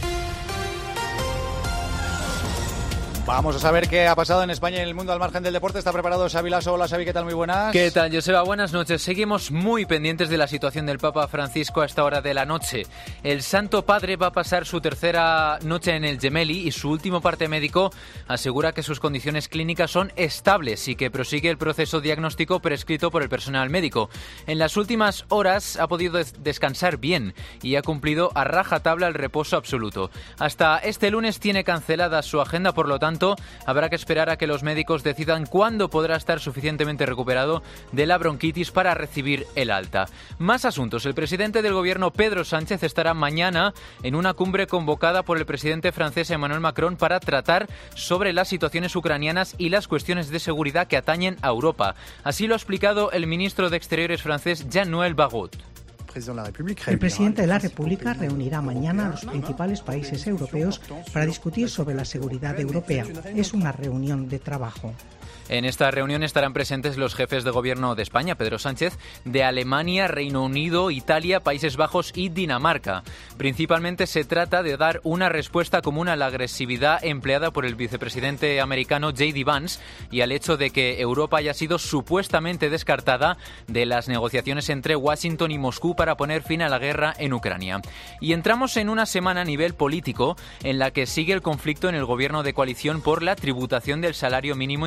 Vamos a saber qué ha pasado en España y en el mundo al margen del deporte. Está preparado Xavi Lasso. Hola Xavi, ¿qué tal? Muy buenas. ¿Qué tal, Joseba? Buenas noches. Seguimos muy pendientes de la situación del Papa Francisco a esta hora de la noche. El Santo Padre va a pasar su tercera noche en el Gemelli y su último parte médico asegura que sus condiciones clínicas son estables y que prosigue el proceso diagnóstico prescrito por el personal médico. En las últimas horas ha podido descansar bien y ha cumplido a rajatabla el reposo absoluto. Hasta este lunes tiene cancelada su agenda, por lo tanto habrá que esperar a que los médicos decidan cuándo podrá estar suficientemente recuperado de la bronquitis para recibir el alta. Más asuntos. El presidente del gobierno, Pedro Sánchez, estará mañana en una cumbre convocada por el presidente francés Emmanuel Macron para tratar sobre las situaciones ucranianas y las cuestiones de seguridad que atañen a Europa. Así lo ha explicado el ministro de Exteriores francés, Jean-Noël Barrot. El presidente de la República reunirá mañana a los principales países europeos para discutir sobre la seguridad europea. Es una reunión de trabajo. En esta reunión estarán presentes los jefes de gobierno de España, Pedro Sánchez, de Alemania, Reino Unido, Italia, Países Bajos y Dinamarca. Principalmente se trata de dar una respuesta común a la agresividad empleada por el vicepresidente americano J.D. Vance y al hecho de que Europa haya sido supuestamente descartada de las negociaciones entre Washington y Moscú para poner fin a la guerra en Ucrania. Y entramos en una semana a nivel político en la que sigue el conflicto en el gobierno de coalición por la tributación del salario mínimo interprofesional.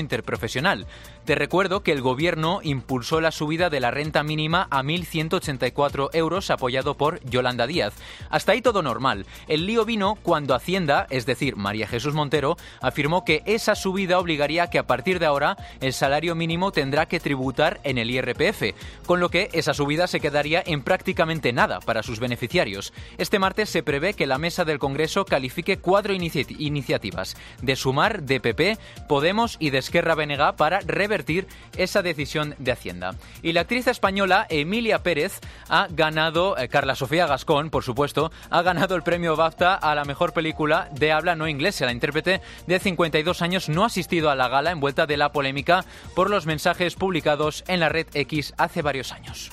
profesional. Te recuerdo que el Gobierno impulsó la subida de la renta mínima a 1.184 euros, apoyado por Yolanda Díaz. Hasta ahí todo normal. El lío vino cuando Hacienda, es decir, María Jesús Montero, afirmó que esa subida obligaría a que a partir de ahora el salario mínimo tendrá que tributar en el IRPF, con lo que esa subida se quedaría en prácticamente nada para sus beneficiarios. Este martes se prevé que la mesa del Congreso califique 4 iniciativas de Sumar, de PP, Podemos y de Esquerra BNG para revertir esa decisión de Hacienda. Y la actriz española Emilia Pérez ha ganado, Carla Sofía Gascón, por supuesto, ha ganado el premio BAFTA a la mejor película de habla no inglesa. La intérprete de 52 años no ha asistido a la gala envuelta de la polémica por los mensajes publicados en la red X hace varios años.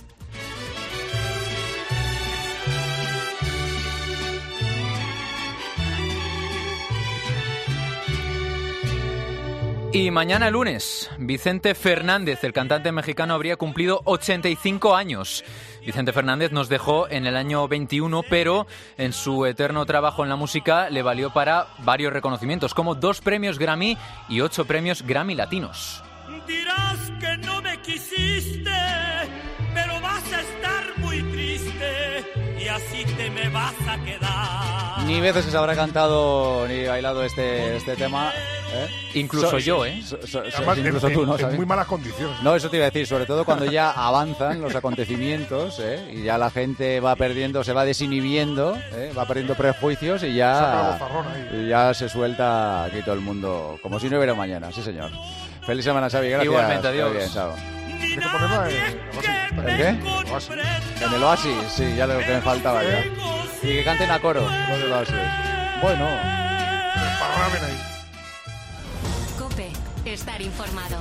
Y mañana lunes, Vicente Fernández, el cantante mexicano, habría cumplido 85 años. Vicente Fernández nos dejó en el año 21, pero en su eterno trabajo en la música le valió para varios reconocimientos, como 2 premios Grammy y 8 premios Grammy Latinos. Dirás que no me quisiste, pero vas a estar muy triste y así te me vas a quedar. Ni veces se habrá cantado ni bailado este tema. Incluso yo, Además, incluso tú, ¿no? En muy malas condiciones. No, eso te iba a decir, sobre todo cuando ya avanzan los acontecimientos, y ya la gente va perdiendo, se va desinhibiendo, va perdiendo prejuicios y ya se suelta aquí todo el mundo, como si no hubiera mañana. Sí, señor. Feliz semana, Xavi. Gracias. Igualmente, adiós. Muy bien, chao. Hay que ponerla ¿El qué? En el Oasis, sí, ya lo que me faltaba ya. Y que canten a coro los del Oasis. Bueno. COPE, estar informado.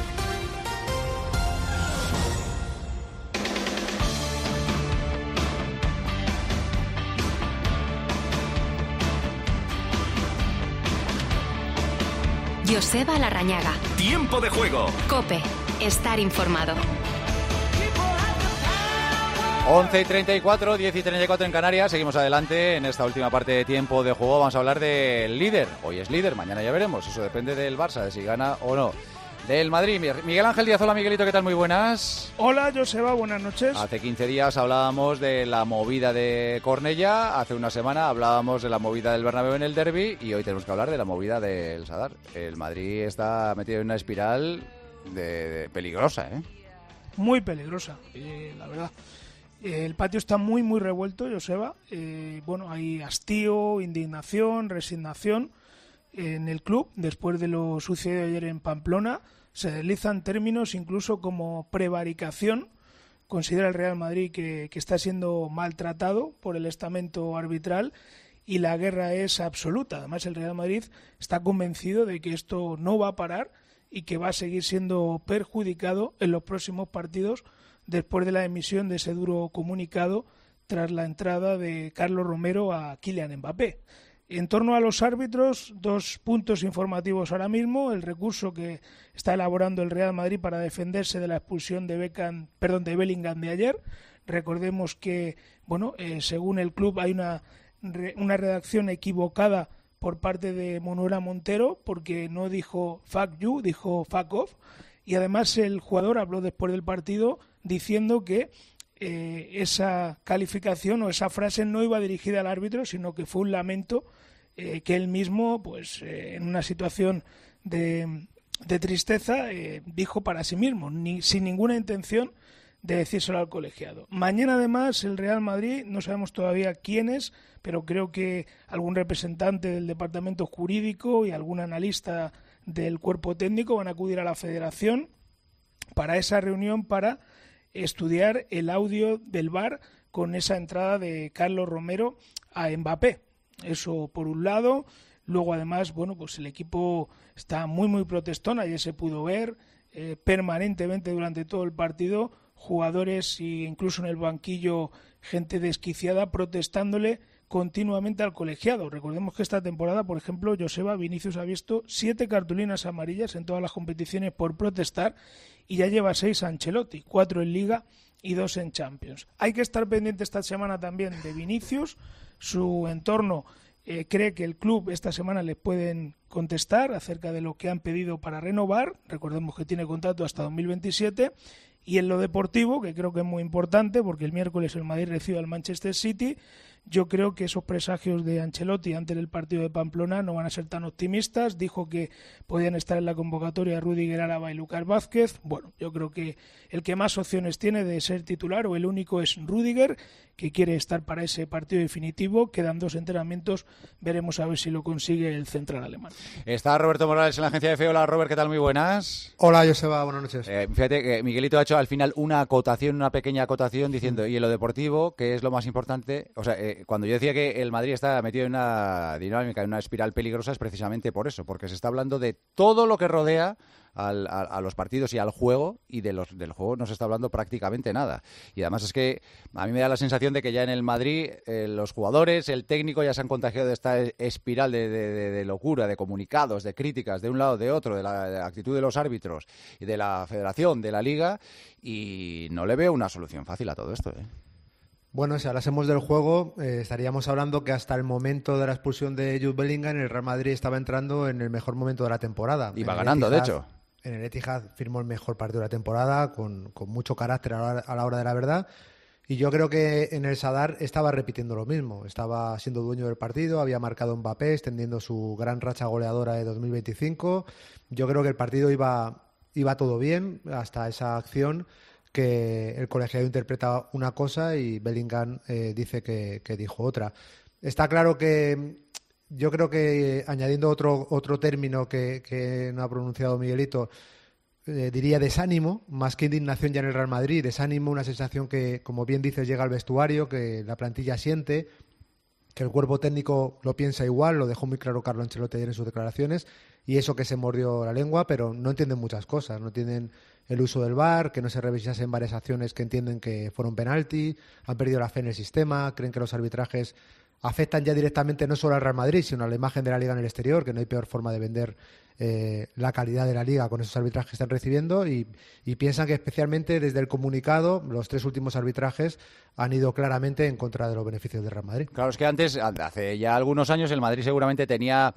Joseba Larrañaga. Tiempo de juego. COPE, estar informado. 11:34, 10:34 en Canarias. Seguimos adelante en esta última parte de tiempo de juego. Vamos a hablar del líder. Hoy es líder, mañana ya veremos. Eso depende del Barça, de si gana o no. Del Madrid, Miguel Ángel Díaz. Hola, Miguelito, ¿qué tal? Muy buenas. Hola, Joseba, buenas noches. Hace 15 días hablábamos de la movida de Cornellá. Hace una semana hablábamos de la movida del Bernabéu en el derbi. Y hoy tenemos que hablar de la movida del Sadar. El Madrid está metido en una espiral de peligrosa, ¿eh? Muy peligrosa, la verdad. El patio está muy, muy revuelto, Joseba. Bueno, hay hastío, indignación, resignación en el club después de lo sucedido ayer en Pamplona. Se deslizan términos incluso como prevaricación. Considera el Real Madrid que está siendo maltratado por el estamento arbitral y la guerra es absoluta. Además, el Real Madrid está convencido de que esto no va a parar y que va a seguir siendo perjudicado en los próximos partidos después de la emisión de ese duro comunicado tras la entrada de Carlos Romero a Kylian Mbappé. En torno a los árbitros, 2 puntos informativos ahora mismo. El recurso que está elaborando el Real Madrid para defenderse de la expulsión de Bellingham de ayer. Recordemos que, según el club, hay una redacción equivocada por parte de Manuela Montero, porque no dijo fuck you, dijo fuck off. Y además el jugador habló después del partido diciendo que esa calificación o esa frase no iba dirigida al árbitro, sino que fue un lamento que él mismo, en una situación de tristeza, dijo para sí mismo, sin ninguna intención de decírselo al colegiado. Mañana, además, el Real Madrid, no sabemos todavía quién es, pero creo que algún representante del departamento jurídico y algún analista del cuerpo técnico van a acudir a la federación para esa reunión para estudiar el audio del VAR con esa entrada de Carlos Romero a Mbappé. Eso por un lado. Luego, además, el equipo está muy, muy protestón. Ayer se pudo ver permanentemente durante todo el partido jugadores e incluso en el banquillo gente desquiciada protestándole continuamente al colegiado. Recordemos que esta temporada, por ejemplo, Joseba, Vinicius ha visto 7 cartulinas amarillas en todas las competiciones por protestar y ya lleva 6 a Ancelotti, 4 en Liga y 2 en Champions. Hay que estar pendiente esta semana también de Vinicius. Su entorno cree que el club esta semana le pueden contestar acerca de lo que han pedido para renovar. Recordemos que tiene contrato hasta 2027. Y en lo deportivo, que creo que es muy importante, porque el miércoles el Madrid recibe al Manchester City, yo creo que esos presagios de Ancelotti antes del partido de Pamplona no van a ser tan optimistas. Dijo que podían estar en la convocatoria Rüdiger, Álava y Lucas Vázquez. Bueno, yo creo que el que más opciones tiene de ser titular, o el único, es Rüdiger, que quiere estar para ese partido definitivo. Quedan 2 entrenamientos, veremos a ver si lo consigue el central alemán. Está Roberto Morales en la agencia de FE. Hola, Robert, ¿qué tal? Muy buenas. Hola, Joseba, buenas noches. Fíjate que Miguelito ha hecho al final una pequeña acotación, diciendo, y en lo deportivo, que es lo más importante. O sea, cuando yo decía que el Madrid está metido en una dinámica, en una espiral peligrosa, es precisamente por eso, porque se está hablando de todo lo que rodea a los partidos y al juego, y del juego no se está hablando prácticamente nada. Y además es que a mí me da la sensación de que ya en el Madrid los jugadores, el técnico, ya se han contagiado de esta espiral de locura, de comunicados, de críticas de un lado, de otro, de la actitud de los árbitros y de la federación, de la liga, y no le veo una solución fácil a todo esto, ¿eh? Bueno, si hablásemos del juego, estaríamos hablando que hasta el momento de la expulsión de Jude Bellingham, el Real Madrid estaba entrando en el mejor momento de la temporada. Y va ganando, de hecho. En el Etihad firmó el mejor partido de la temporada, con mucho carácter a la hora de la verdad. Y yo creo que en el Sadar estaba repitiendo lo mismo. Estaba siendo dueño del partido, había marcado Mbappé, extendiendo su gran racha goleadora de 2025. Yo creo que el partido iba todo bien hasta esa acción, que el colegiado interpreta una cosa y Bellingham dice que dijo otra. Está claro que yo creo que, añadiendo otro término que no ha pronunciado Miguelito, diría desánimo, más que indignación ya en el Real Madrid, desánimo, una sensación que, como bien dices, llega al vestuario, que la plantilla siente, que el cuerpo técnico lo piensa igual, lo dejó muy claro Carlo Ancelotti ayer en sus declaraciones, y eso que se mordió la lengua, pero no entienden muchas cosas, no entienden el uso del VAR, que no se revisasen varias acciones que entienden que fueron penalti, han perdido la fe en el sistema, creen que los arbitrajes afectan ya directamente no solo al Real Madrid, sino a la imagen de la Liga en el exterior, que no hay peor forma de vender la calidad de la Liga con esos arbitrajes que están recibiendo, y piensan que especialmente desde el comunicado los 3 últimos arbitrajes han ido claramente en contra de los beneficios del Real Madrid. Claro, es que antes, hace ya algunos años, el Madrid seguramente tenía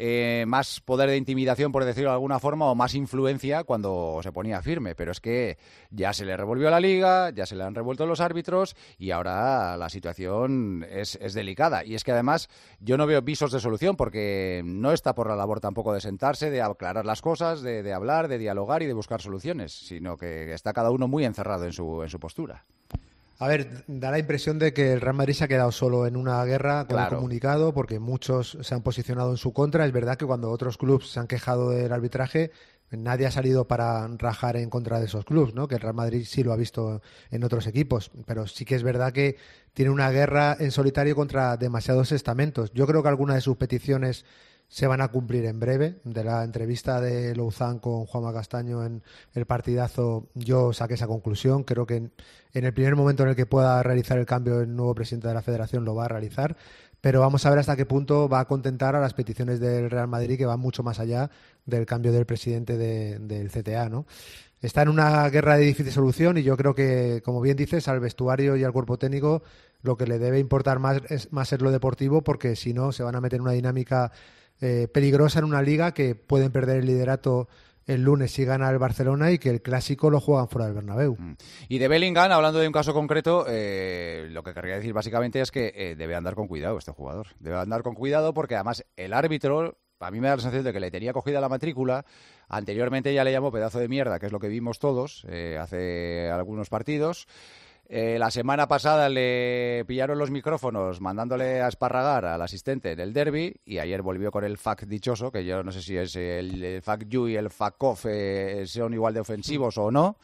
más poder de intimidación, por decirlo de alguna forma, o más influencia cuando se ponía firme, pero es que ya se le revolvió la Liga, ya se le han revuelto los árbitros, y ahora la situación es delicada. Y es que además yo no veo visos de solución, porque no está por la labor tampoco de sentarse, de aclarar las cosas, de hablar, de dialogar y de buscar soluciones, sino que está cada uno muy encerrado en su postura. A ver, da la impresión de que el Real Madrid se ha quedado solo en una guerra con el comunicado, porque muchos se han posicionado en su contra. Es verdad que cuando otros clubes se han quejado del arbitraje, nadie ha salido para rajar en contra de esos clubes, ¿no? Que el Real Madrid sí lo ha visto en otros equipos, pero sí que es verdad que tiene una guerra en solitario contra demasiados estamentos. Yo creo que algunas de sus peticiones se van a cumplir en breve. De la entrevista de Louzán con Juanma Castaño en el partidazo, yo saqué esa conclusión. Creo que en el primer momento en el que pueda realizar el cambio el nuevo presidente de la Federación lo va a realizar, pero vamos a ver hasta qué punto va a contentar a las peticiones del Real Madrid, que van mucho más allá del cambio del presidente del CTA, ¿no? Está en una guerra de difícil solución, y yo creo que, como bien dices, al vestuario y al cuerpo técnico lo que le debe importar más es lo deportivo, porque si no se van a meter en una dinámica peligrosa en una liga que pueden perder el liderato el lunes si gana el Barcelona, y que el clásico lo juegan fuera del Bernabéu. Y de Bellingham, hablando de un caso concreto, lo que querría decir básicamente es que debe andar con cuidado este jugador. Debe andar con cuidado porque además el árbitro, a mí me da la sensación de que le tenía cogida la matrícula. Anteriormente ya le llamó pedazo de mierda, que es lo que vimos todos hace algunos partidos. La semana pasada le pillaron los micrófonos mandándole a esparragar al asistente en el derbi, y ayer volvió con el fuck dichoso, que yo no sé si es el fuck you y el fuck off son igual de ofensivos o no,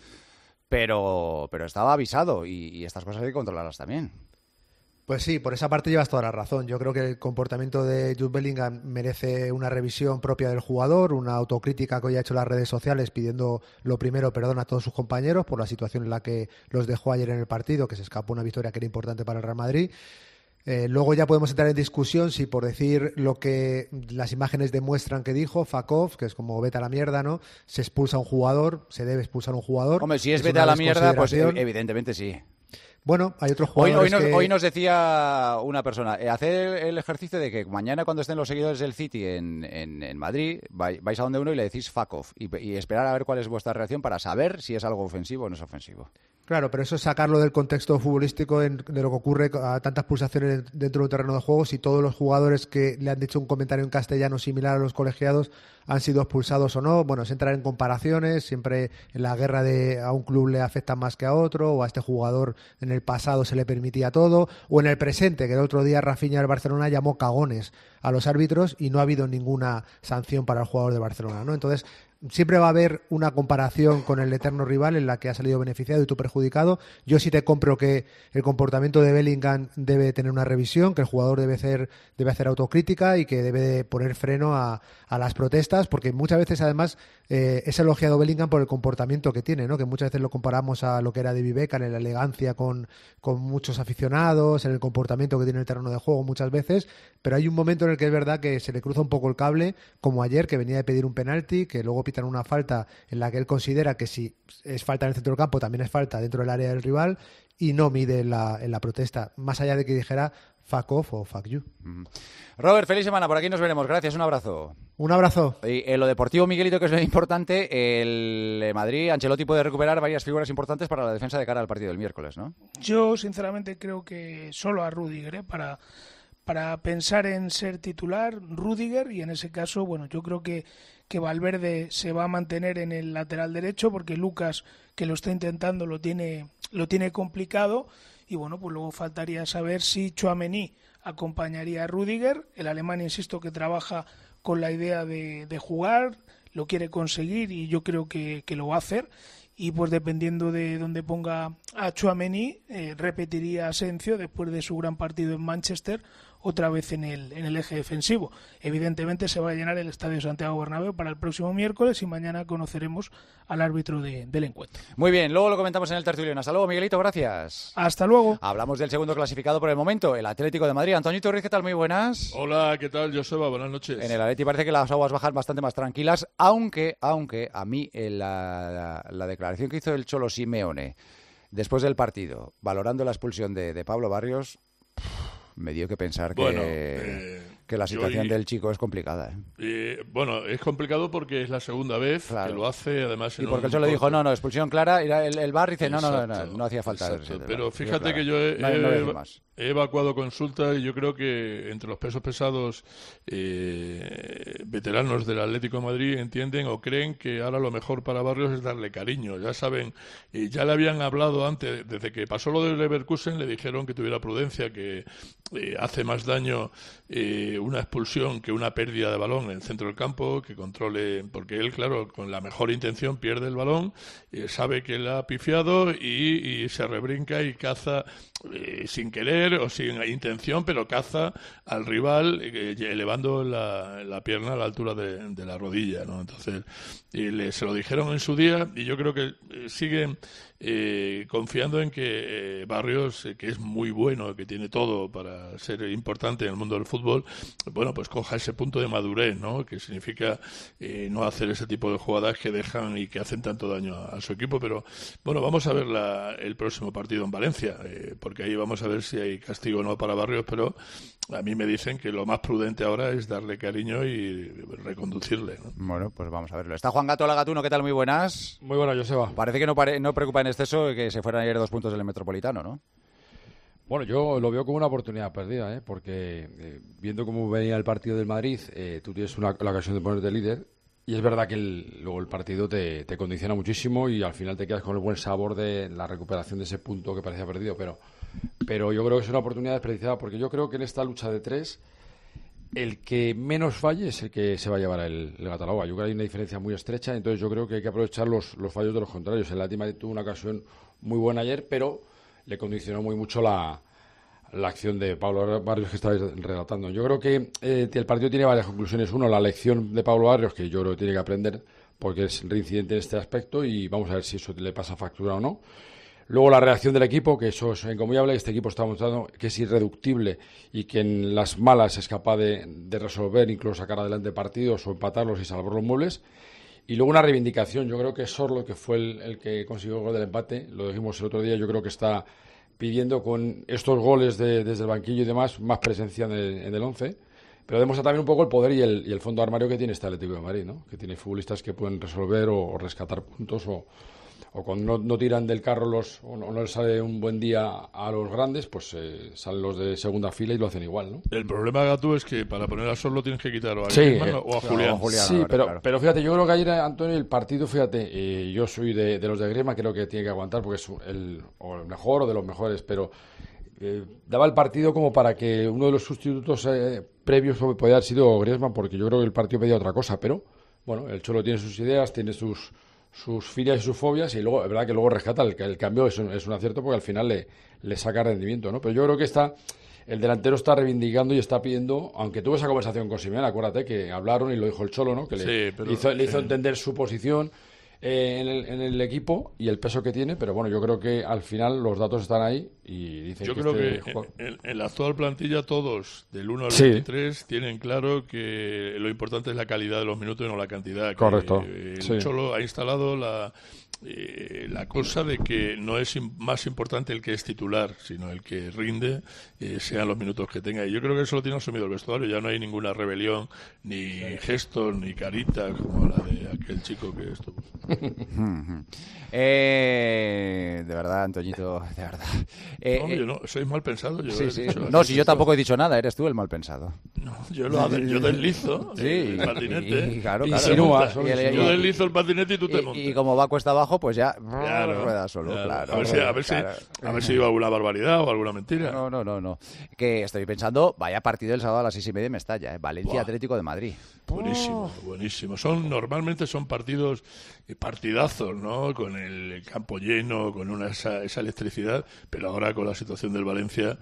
pero estaba avisado, y estas cosas hay que controlarlas también. Pues sí, por esa parte llevas toda la razón. Yo creo que el comportamiento de Jude Bellingham merece una revisión propia del jugador, una autocrítica que hoy ha hecho las redes sociales, pidiendo lo primero perdón a todos sus compañeros por la situación en la que los dejó ayer en el partido, que se escapó una victoria que era importante para el Real Madrid. Luego ya podemos entrar en discusión si, por decir lo que las imágenes demuestran que dijo, fuck off, que es como vete a la mierda, ¿no? Se expulsa a un jugador, se debe expulsar a un jugador. Hombre, si es vete a la mierda, pues evidentemente sí. Bueno, hay otros jugadores Hoy nos decía una persona, hacer el ejercicio de que mañana cuando estén los seguidores del City en Madrid, vais a donde uno y le decís fuck off y esperar a ver cuál es vuestra reacción para saber si es algo ofensivo o no es ofensivo. Claro, pero eso es sacarlo del contexto futbolístico de lo que ocurre a tantas pulsaciones dentro de un terreno de juego. Si todos los jugadores que le han dicho un comentario en castellano similar a los colegiados han sido expulsados o no, bueno, es entrar en comparaciones, siempre en la guerra de a un club le afecta más que a otro, o a este jugador en el pasado se le permitía todo, o en el presente, que el otro día Rafinha del Barcelona llamó cagones a los árbitros y no ha habido ninguna sanción para el jugador de Barcelona, ¿no? Entonces, siempre va a haber una comparación con el eterno rival en la que ha salido beneficiado y tú perjudicado. Yo sí te compro que el comportamiento de Bellingham debe tener una revisión, que el jugador debe hacer autocrítica y que debe poner freno a las protestas, porque muchas veces además es elogiado Bellingham por el comportamiento que tiene, ¿no? Que muchas veces lo comparamos a lo que era David Beckham, en la elegancia con muchos aficionados, en el comportamiento que tiene el terreno de juego muchas veces, pero hay un momento en el que es verdad que se le cruza un poco el cable, como ayer, que venía de pedir un penalti, que luego pitan una falta en la que él considera que si es falta en el centro del campo también es falta dentro del área del rival y no mide en la protesta, más allá de que dijera fuck off o fuck you. Robert, feliz semana, por aquí nos veremos, gracias, un abrazo. Un abrazo. Y en lo deportivo, Miguelito, que es lo importante, el Madrid, Ancelotti puede recuperar varias figuras importantes para la defensa de cara al partido del miércoles, ¿no? Yo sinceramente creo que solo a Rüdiger, para pensar en ser titular, Rüdiger, y en ese caso, bueno, yo creo que Valverde se va a mantener en el lateral derecho porque Lucas, que lo está intentando, lo tiene complicado, y bueno, pues luego faltaría saber si Tchouaméni acompañaría a Rüdiger. El alemán, insisto, que trabaja con la idea de jugar, lo quiere conseguir y yo creo que lo va a hacer. Y pues dependiendo de dónde ponga a Tchouaméni, repetiría Asensio después de su gran partido en Manchester, otra vez en el eje defensivo. Evidentemente se va a llenar el Estadio Santiago Bernabéu para el próximo miércoles y mañana conoceremos al árbitro del encuentro. Muy bien, luego lo comentamos en el tertulión. Hasta luego, Miguelito, gracias. Hasta luego. Hablamos del segundo clasificado por el momento, el Atlético de Madrid. Antoñito Ruiz, ¿qué tal? Muy buenas. Hola, ¿qué tal, Joseba? Buenas noches. En el Atleti parece que las aguas bajan bastante más tranquilas, aunque a mí la declaración que hizo el Cholo Simeone después del partido, valorando la expulsión de Pablo Barrios, me dio que pensar que la situación del chico es complicada. Bueno, es complicado porque es la segunda vez que lo hace, además... Y porque él solo dijo, no, expulsión clara, y el VAR dice, no hacía falta. Pero fíjate que yo he evacuado consulta y yo creo que entre los pesos pesados veteranos del Atlético de Madrid entienden o creen que ahora lo mejor para Barrios es darle cariño. Ya saben, ya le habían hablado antes, desde que pasó lo del Leverkusen, le dijeron que tuviera prudencia, que hace más daño una expulsión que una pérdida de balón en el centro del campo, que controle, porque él, claro, con la mejor intención pierde el balón, sabe que la ha pifiado y se rebrinca y caza sin querer o sin intención, pero caza al rival elevando la pierna a la altura de la rodilla, ¿no? Entonces se lo dijeron en su día y yo creo que siguen confiando en que Barrios, que es muy bueno, que tiene todo para ser importante en el mundo del fútbol, bueno, pues coja ese punto de madurez, ¿no? Que significa no hacer ese tipo de jugadas que dejan y que hacen tanto daño a su equipo. Pero bueno, vamos a ver el próximo partido en Valencia, porque ahí vamos a ver si hay castigo o no para Barrios, pero a mí me dicen que lo más prudente ahora es darle cariño y reconducirle, ¿no? Bueno, pues vamos a verlo. Está Juan Gato Lagatuno, ¿qué tal? Muy buenas. Muy buenas, Joseba. Parece que no preocupa en exceso que se fueran ayer 2 puntos del Metropolitano, ¿no? Bueno, yo lo veo como una oportunidad perdida, porque viendo cómo venía el partido del Madrid, tú tienes la ocasión de ponerte líder, y es verdad que luego el partido te condiciona muchísimo y al final te quedas con el buen sabor de la recuperación de ese punto que parecía perdido, pero yo creo que es una oportunidad desperdiciada, porque yo creo que en esta lucha de 3 el que menos falle es el que se va a llevar el Gatalauga. Yo creo que hay una diferencia muy estrecha, entonces yo creo que hay que aprovechar los fallos de los contrarios. El Atleti Madrid tuvo una ocasión muy buena ayer, pero le condicionó muy mucho la acción de Pablo Barrios que estabais relatando. Yo creo que el partido tiene varias conclusiones. Uno, la lección de Pablo Barrios, que yo creo que tiene que aprender porque es reincidente en este aspecto y vamos a ver si eso le pasa factura o no. Luego la reacción del equipo, que eso es encomiable. Este equipo está mostrando que es irreductible y que en las malas es capaz de resolver, incluso sacar adelante partidos o empatarlos y salvar los muebles. Y luego una reivindicación. Yo creo que Sorlo, que fue el que consiguió el gol del empate, lo dijimos el otro día, yo creo que está pidiendo con estos goles desde el banquillo y demás más presencia en el 11, pero demuestra también un poco el poder y el fondo de armario que tiene este Atlético de Madrid, ¿no? Que tiene futbolistas que pueden resolver o rescatar puntos o cuando no tiran del carro o no les sale un buen día a los grandes, pues salen los de segunda fila y lo hacen igual, ¿no? El problema, Gatú, es que para poner a Sol tienes que quitar o a Griezmann o a Julián. Sí, pero fíjate, yo creo que ayer, Antonio, el partido, fíjate, yo soy de los de Griezmann, creo que tiene que aguantar porque es el mejor o de los mejores, pero daba el partido como para que uno de los sustitutos previos podía haber sido Griezmann, porque yo creo que el partido pedía otra cosa, pero bueno, el Cholo tiene sus ideas, tiene sus filias y sus fobias, y luego es verdad que luego rescata el cambio, es un acierto porque al final le saca rendimiento, ¿no? Pero yo creo que el delantero está reivindicando y está pidiendo, aunque tuvo esa conversación con Simeone, acuérdate que hablaron y lo dijo el Cholo, ¿no? Que le hizo entender su posición en el equipo y el peso que tiene, pero bueno, yo creo que al final los datos están ahí y dicen yo que creo que en la actual plantilla todos, del 1 al 23, tienen claro que lo importante es la calidad de los minutos y no la cantidad. Correcto. El Cholo ha instalado la cosa de que no es más importante el que es titular, sino el que rinde, sean los minutos que tenga. Y yo creo que eso lo tiene asumido el vestuario. Ya no hay ninguna rebelión, ni gestos, ni carita, como la de aquel chico que estuvo. De verdad, Antoñito, de verdad. Yo no, sois mal pensado. Si yo tampoco he dicho nada, eres tú el mal pensado. No, yo deslizo el patinete. Claro. Yo deslizo el patinete y tú te montas. Y como va cuesta abajo, pues ya rueda solo. Claro. A ver si digo alguna barbaridad o alguna mentira. No. Que estoy pensando, vaya partido el sábado a las 6:30 en Mestalla, Valencia Atlético de Madrid. Buenísimo. Normalmente son partidazos, ¿no? Con el campo lleno, con esa electricidad, pero ahora con la situación del Valencia,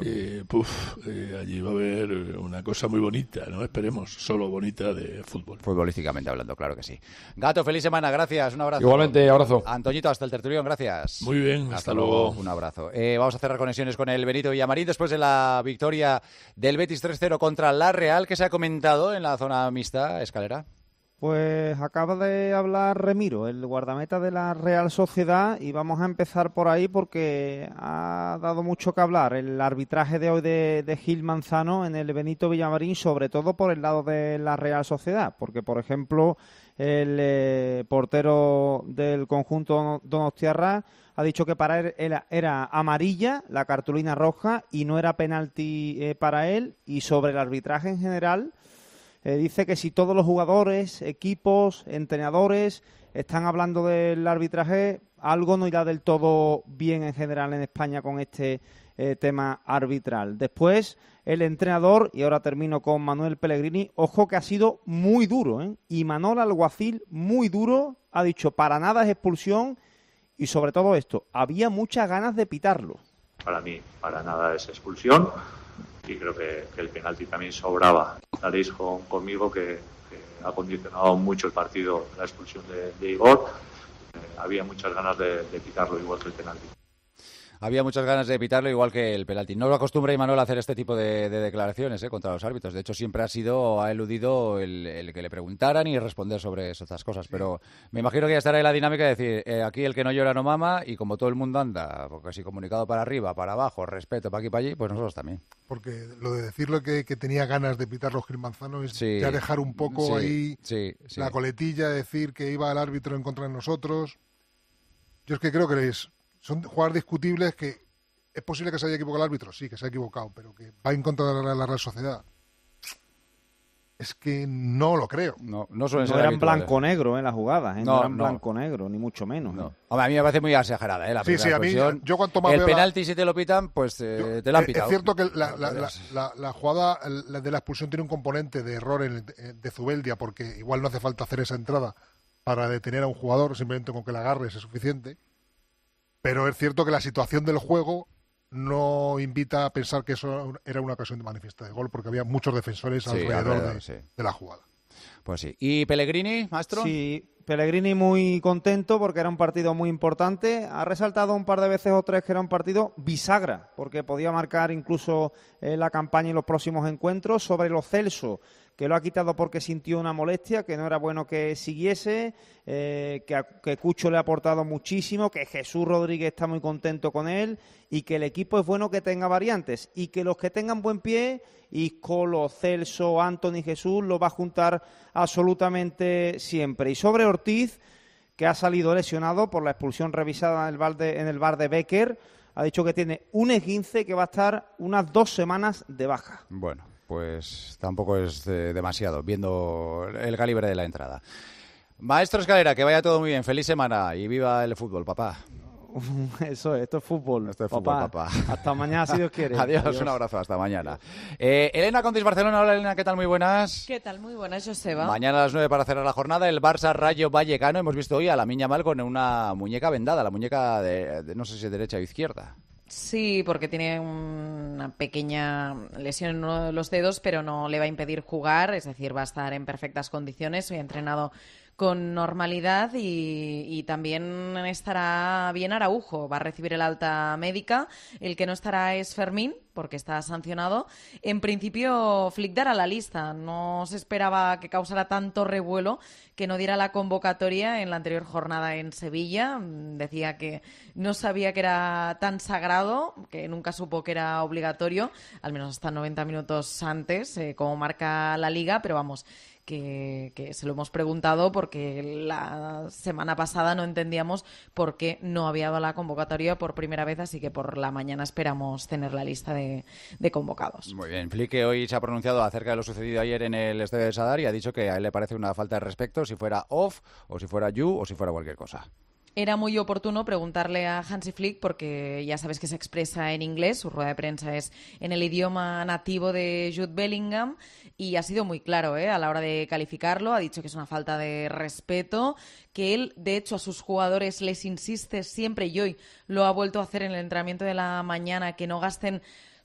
allí va a haber una cosa muy bonita, ¿no? Esperemos, solo bonita de fútbol. Futbolísticamente hablando, claro que sí. Gato, feliz semana, gracias, un abrazo. Igualmente, abrazo. Antoñito, hasta el tertulión, gracias. Muy bien, hasta luego. Un abrazo. Vamos a cerrar conexiones con el Benito Villamarín después de la victoria del Betis 3-0 contra la Real, que se ha comentado en la zona mixta, Escalera. Pues acaba de hablar Remiro, el guardameta de la Real Sociedad, y vamos a empezar por ahí porque ha dado mucho que hablar el arbitraje de hoy de Gil Manzano en el Benito Villamarín, sobre todo por el lado de la Real Sociedad, porque por ejemplo el portero del conjunto donostiarra ha dicho que para él era amarilla la cartulina roja y no era penalti para él, y sobre el arbitraje en general dice que si todos los jugadores, equipos, entrenadores están hablando del arbitraje, algo no irá del todo bien en general en España con este tema arbitral. Después, el entrenador, y ahora termino con Manuel Pellegrini, ojo que ha sido muy duro, ¿eh? Y Manol Alguacil, muy duro, ha dicho para nada es expulsión, y sobre todo esto, había muchas ganas de pitarlo. Para mí, para nada es expulsión. Y creo que el penalti también sobraba. Estaréis conmigo que ha condicionado mucho el partido la expulsión de Igor. Había muchas ganas de pitarlo igual que el penalti. Había muchas ganas de pitarlo igual que el penalti. No lo acostumbra Imanol a hacer este tipo de declaraciones contra los árbitros. De hecho, siempre ha eludido el que le preguntaran y responder sobre estas cosas. Pero me imagino que ya estará ahí la dinámica de decir, aquí el que no llora no mama, y como todo el mundo anda, porque así comunicado para arriba, para abajo, respeto para aquí para allí, pues nosotros también. Porque lo de decirlo que tenía ganas de pitarlo Gil Manzano es ya dejar un poco la coletilla, decir que iba el árbitro en contra de nosotros. Yo es que creo que son jugadas discutibles, que es posible que se haya equivocado el árbitro, sí, que se ha equivocado, pero que va en contra de la Real Sociedad. Es que no lo creo. No suelen ser eran blanco-negro las jugadas, no eran blanco-negro, ni mucho menos. No. Hombre, a mí me parece muy exagerada la primera expresión. Yo cuanto más el penalti, si te lo pitan, pues te lo han pitado. Es cierto que la jugada de la expulsión tiene un componente de error de Zubeldia, porque igual no hace falta hacer esa entrada para detener a un jugador, simplemente con que la agarres es suficiente. Pero es cierto que la situación del juego no invita a pensar que eso era una ocasión de manifiesta de gol, porque había muchos defensores alrededor de la jugada. Pues sí. ¿Y Pellegrini, maestro? Sí, Pellegrini muy contento porque era un partido muy importante. Ha resaltado un par de veces o tres que era un partido bisagra, porque podía marcar incluso la campaña y los próximos encuentros. Sobre Lo Celso, que lo ha quitado porque sintió una molestia, que no era bueno que siguiese, que Cucho le ha aportado muchísimo, que Jesús Rodríguez está muy contento con él y que el equipo es bueno que tenga variantes y que los que tengan buen pie, Isco, Lo Celso, Antony, Jesús, lo va a juntar absolutamente siempre. Y sobre Ortiz, que ha salido lesionado por la expulsión revisada en el bar de Becker, ha dicho que tiene un esguince que va a estar unas 2 semanas de baja. Bueno, pues tampoco es demasiado, viendo el calibre de la entrada. Maestro Escalera, que vaya todo muy bien. Feliz semana y viva el fútbol, papá. Eso es, esto es fútbol. Esto es fútbol, papá. Hasta mañana, si Dios quiere. Adiós, un abrazo, hasta mañana. Elena Contis, Barcelona. Hola, Elena, ¿qué tal? Muy buenas. ¿Qué tal? Muy buenas, Joseba. Mañana a las 9 para cerrar la jornada, el Barça Rayo Vallecano. Hemos visto hoy a Lamine Yamal con una muñeca vendada, la muñeca de no sé si derecha o izquierda. Sí, porque tiene una pequeña lesión en uno de los dedos, pero no le va a impedir jugar, es decir, va a estar en perfectas condiciones. Hoy ha entrenado con normalidad y también estará bien Araujo. Va a recibir el alta médica. El que no estará es Fermín, porque está sancionado. En principio, Flick dará la lista. No se esperaba que causara tanto revuelo que no diera la convocatoria en la anterior jornada en Sevilla. Decía que no sabía que era tan sagrado, que nunca supo que era obligatorio, al menos hasta 90 minutos antes, como marca la Liga, pero vamos, que se lo hemos preguntado porque la semana pasada no entendíamos por qué no había dado la convocatoria por primera vez, así que por la mañana esperamos tener la lista de convocados. Muy bien, Flick hoy se ha pronunciado acerca de lo sucedido ayer en el estadio de Sadar y ha dicho que a él le parece una falta de respeto si fuera off o si fuera you o si fuera cualquier cosa. Era muy oportuno preguntarle a Hansi Flick porque ya sabes que se expresa en inglés, su rueda de prensa es en el idioma nativo de Jude Bellingham y ha sido muy claro a la hora de calificarlo. Ha dicho que es una falta de respeto, que él, de hecho, a sus jugadores les insiste siempre y hoy lo ha vuelto a hacer en el entrenamiento de la mañana, que no gasten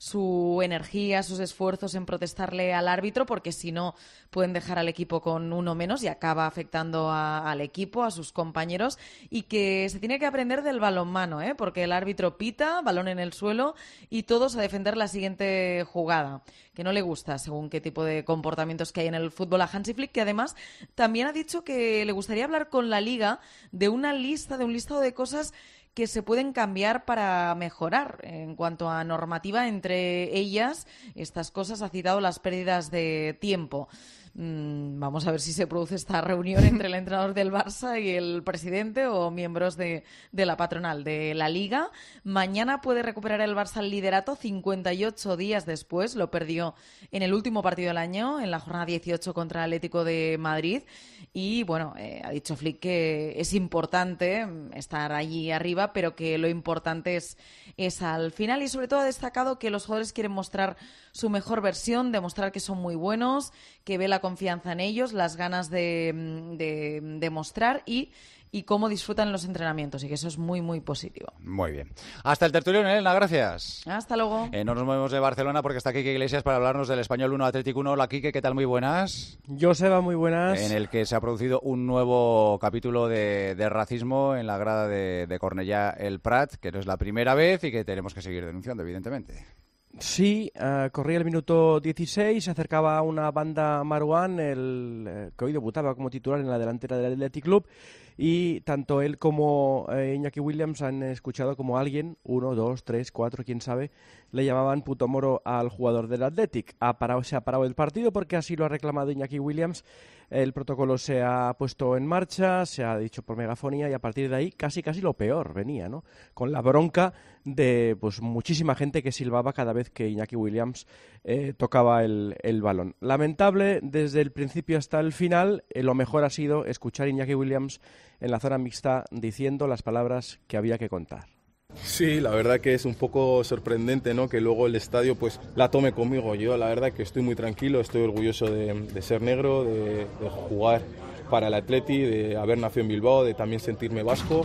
su energía, sus esfuerzos en protestarle al árbitro, porque si no pueden dejar al equipo con uno menos y acaba afectando al equipo, a sus compañeros, y que se tiene que aprender del balonmano, porque el árbitro pita, balón en el suelo y todos a defender la siguiente jugada, que no le gusta según qué tipo de comportamientos que hay en el fútbol a Hansi Flick, que además también ha dicho que le gustaría hablar con la Liga de un listado de cosas que se pueden cambiar para mejorar en cuanto a normativa. Entre ellas, estas cosas, ha citado las pérdidas de tiempo. Vamos a ver si se produce esta reunión entre el entrenador del Barça y el presidente o miembros de la patronal de la Liga. Mañana puede recuperar el Barça el liderato 58 días después. Lo perdió en el último partido del año, en la jornada 18 contra el Atlético de Madrid. Y bueno, ha dicho Flick que es importante estar allí arriba, pero que lo importante es al final. Y sobre todo ha destacado que los jugadores quieren mostrar su mejor versión, demostrar que son muy buenos, que ve la confianza en ellos, las ganas de demostrar y cómo disfrutan los entrenamientos, y que eso es muy, muy positivo. Muy bien. Hasta el tertulión, Elena, gracias. Hasta luego. No nos movemos de Barcelona porque está Quique Iglesias para hablarnos del Español 1 Atlético 1. Hola, Quique, ¿qué tal? Muy buenas. Joseba, muy buenas. En el que se ha producido un nuevo capítulo de racismo en la grada de Cornellà el Prat, que no es la primera vez y que tenemos que seguir denunciando, evidentemente. Sí, corría el minuto 16, se acercaba una banda Marouane, que hoy debutaba como titular en la delantera del Athletic Club, y tanto él como Iñaki Williams han escuchado como alguien, 1, 2, 3, 4, quién sabe, le llamaban puto moro al jugador del Athletic. Se ha parado el partido porque así lo ha reclamado Iñaki Williams. El protocolo se ha puesto en marcha, se ha dicho por megafonía, y a partir de ahí casi lo peor venía, ¿no? Con la bronca de pues muchísima gente que silbaba cada vez que Iñaki Williams tocaba el balón. Lamentable desde el principio hasta el final. Lo mejor ha sido escuchar a Iñaki Williams en la zona mixta diciendo las palabras que había que contar. Sí, la verdad que es un poco sorprendente, ¿no?, que luego el estadio pues la tome conmigo. Yo la verdad que estoy muy tranquilo, estoy orgulloso de ser negro, de jugar para el Atleti, de haber nacido en Bilbao, de también sentirme vasco,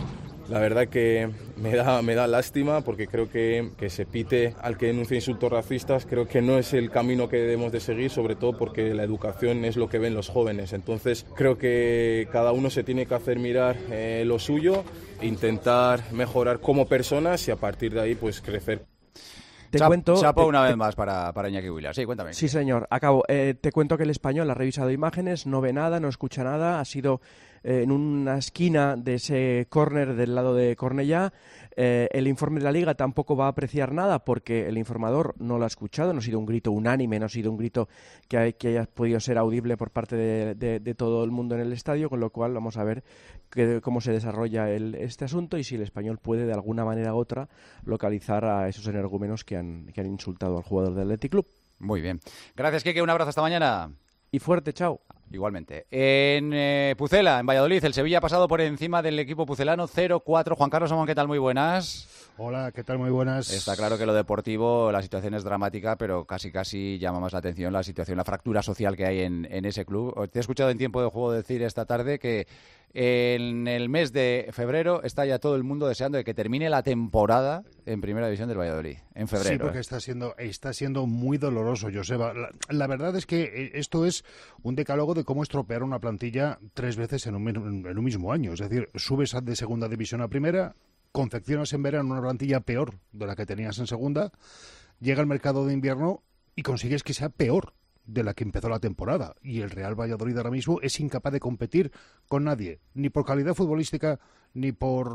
la verdad que me da lástima porque creo que se pite al que denuncia insultos racistas, creo que no es el camino que debemos de seguir, sobre todo porque la educación es lo que ven los jóvenes. Entonces creo que cada uno se tiene que hacer mirar lo suyo, intentar mejorar como personas y a partir de ahí pues crecer. Chapo una vez más para Iñaki Williams. Sí, cuéntame. Sí, señor. Acabo. Te cuento que el Español ha revisado imágenes, no ve nada, no escucha nada. Ha sido en una esquina de ese córner del lado de Cornellá. El informe de la Liga tampoco va a apreciar nada porque el informador no lo ha escuchado. No ha sido un grito unánime, no ha sido un grito que haya podido ser audible por parte de todo el mundo en el estadio, con lo cual vamos a ver cómo se desarrolla este asunto y si el Español puede de alguna manera u otra localizar a esos energúmenos que han insultado al jugador del Athletic Club. Muy bien. Gracias, Kike. Un abrazo hasta mañana. Y fuerte, chao. Igualmente. En Pucela, en Valladolid, el Sevilla ha pasado por encima del equipo pucelano 0-4. Juan Carlos Amón, ¿qué tal? Muy buenas. Hola, ¿qué tal? Muy buenas. Está claro que lo deportivo, la situación es dramática, pero casi llama más la atención la situación, la fractura social que hay en ese club. Te he escuchado en tiempo de juego decir esta tarde que en el mes de febrero está ya todo el mundo deseando de que termine la temporada en Primera División del Valladolid, en febrero. Sí, porque está siendo muy doloroso, Joseba. La verdad es que esto es un decálogo de cómo estropear una plantilla 3 veces en un mismo año. Es decir, subes de segunda división a primera, confeccionas en verano una plantilla peor de la que tenías en segunda, llega el mercado de invierno y consigues que sea peor de la que empezó la temporada. Y el Real Valladolid ahora mismo es incapaz de competir con nadie, ni por calidad futbolística, ni por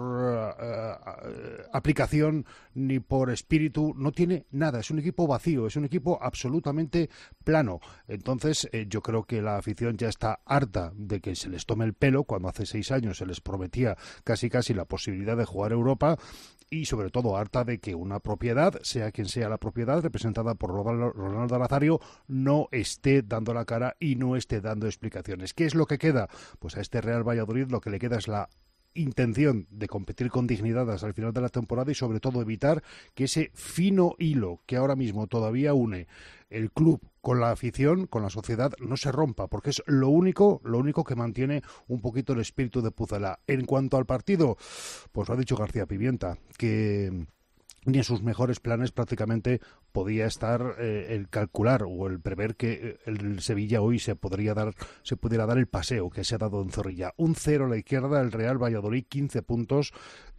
aplicación, ni por espíritu. No tiene nada, es un equipo vacío, es un equipo absolutamente plano. Entonces yo creo que la afición ya está harta de que se les tome el pelo cuando hace 6 años se les prometía casi la posibilidad de jugar Europa, y sobre todo harta de que una propiedad, sea quien sea la propiedad, representada por Ronaldo Nazario, no esté dando la cara y no esté dando explicaciones. ¿Qué es lo que queda? Pues a este Real Valladolid lo que le queda es la intención de competir con dignidad hasta el final de la temporada y sobre todo evitar que ese fino hilo que ahora mismo todavía une el club con la afición, con la sociedad, no se rompa, porque es lo único que mantiene un poquito el espíritu de Pucela. En cuanto al partido, pues lo ha dicho García Pimienta, que ni en sus mejores planes prácticamente podía estar el calcular o el prever que el Sevilla hoy se pudiera dar el paseo que se ha dado en Zorrilla. 1-0 a la izquierda, el Real Valladolid 15 puntos,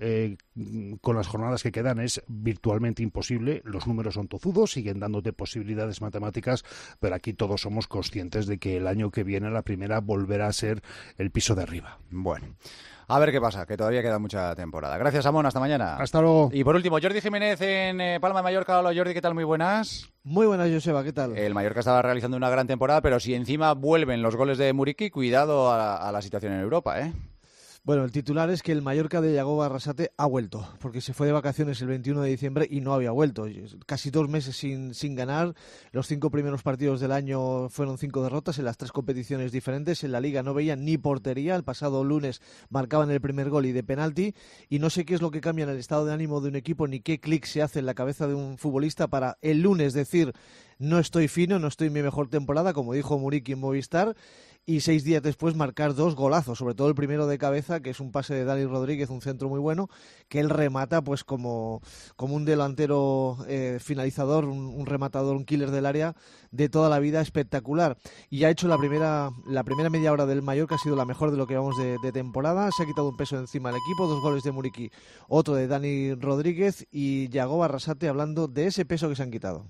con las jornadas que quedan es virtualmente imposible. Los números son tozudos, siguen dándote posibilidades matemáticas, pero aquí todos somos conscientes de que el año que viene la primera volverá a ser el piso de arriba. Bueno, a ver qué pasa, que todavía queda mucha temporada. Gracias, Amón, hasta mañana. Hasta luego. Y por último, Jordi Jiménez en Palma de Mallorca. Hola, Jordi, ¿qué tal? Muy buenas. Muy buenas, Joseba, ¿qué tal? El Mallorca estaba realizando una gran temporada, pero si encima vuelven los goles de Muriqui, cuidado a la situación en Europa, ¿eh? Bueno, el titular es que el Mallorca de Yagoba Arrasate ha vuelto, porque se fue de vacaciones el 21 de diciembre y no había vuelto. Casi 2 meses sin ganar. Los 5 primeros partidos del año fueron 5 derrotas en las 3 competiciones diferentes. En la Liga no veían ni portería. El pasado lunes marcaban el primer gol y de penalti. Y no sé qué es lo que cambia en el estado de ánimo de un equipo ni qué clic se hace en la cabeza de un futbolista para el lunes decir no estoy fino, no estoy en mi mejor temporada, como dijo Muriqui en Movistar. Y 6 días después marcar 2 golazos, sobre todo el primero de cabeza, que es un pase de Dani Rodríguez, un centro muy bueno, que él remata pues como un delantero finalizador, un rematador, un killer del área de toda la vida, espectacular. Y ha hecho la primera media hora del Mallorca, ha sido la mejor de lo que vamos de temporada, se ha quitado un peso encima del equipo, 2 goles de Muriqui, otro de Dani Rodríguez y Yagoba Arrasate hablando de ese peso que se han quitado.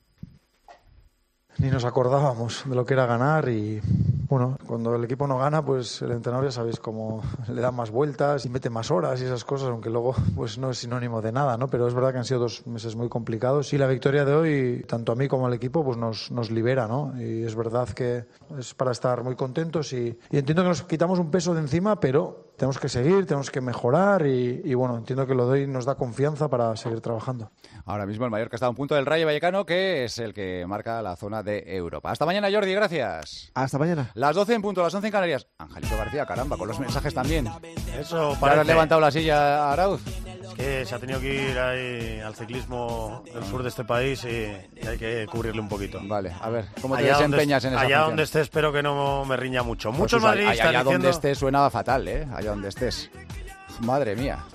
Ni nos acordábamos de lo que era ganar y bueno, cuando el equipo no gana, pues el entrenador ya sabéis cómo le da más vueltas y mete más horas y esas cosas, aunque luego pues no es sinónimo de nada, ¿no? Pero es verdad que han sido 2 meses muy complicados y la victoria de hoy, tanto a mí como al equipo, pues nos libera, ¿no? Y es verdad que es para estar muy contentos y entiendo que nos quitamos un peso de encima, pero tenemos que seguir, tenemos que mejorar y bueno, entiendo que lo de hoy nos da confianza para seguir trabajando. Ahora mismo el Mallorca está a un punto del Rayo Vallecano, que es el que marca la zona de Europa. Hasta mañana, Jordi, gracias. Hasta mañana. Las 12 en punto, las 11 en Canarias. Angelito García, caramba, con los mensajes también. Eso parece. ¿Ya has levantado la silla, Arauz? Es que se ha tenido que ir ahí al ciclismo del sur de este país y hay que cubrirle un poquito. Vale, a ver, ¿cómo te desempeñas en esa función? Allá donde esté espero que no me riña mucho. Pues Muchos madridistas allá diciendo... donde estés suena fatal, ¿eh? Allá donde estés. Madre mía.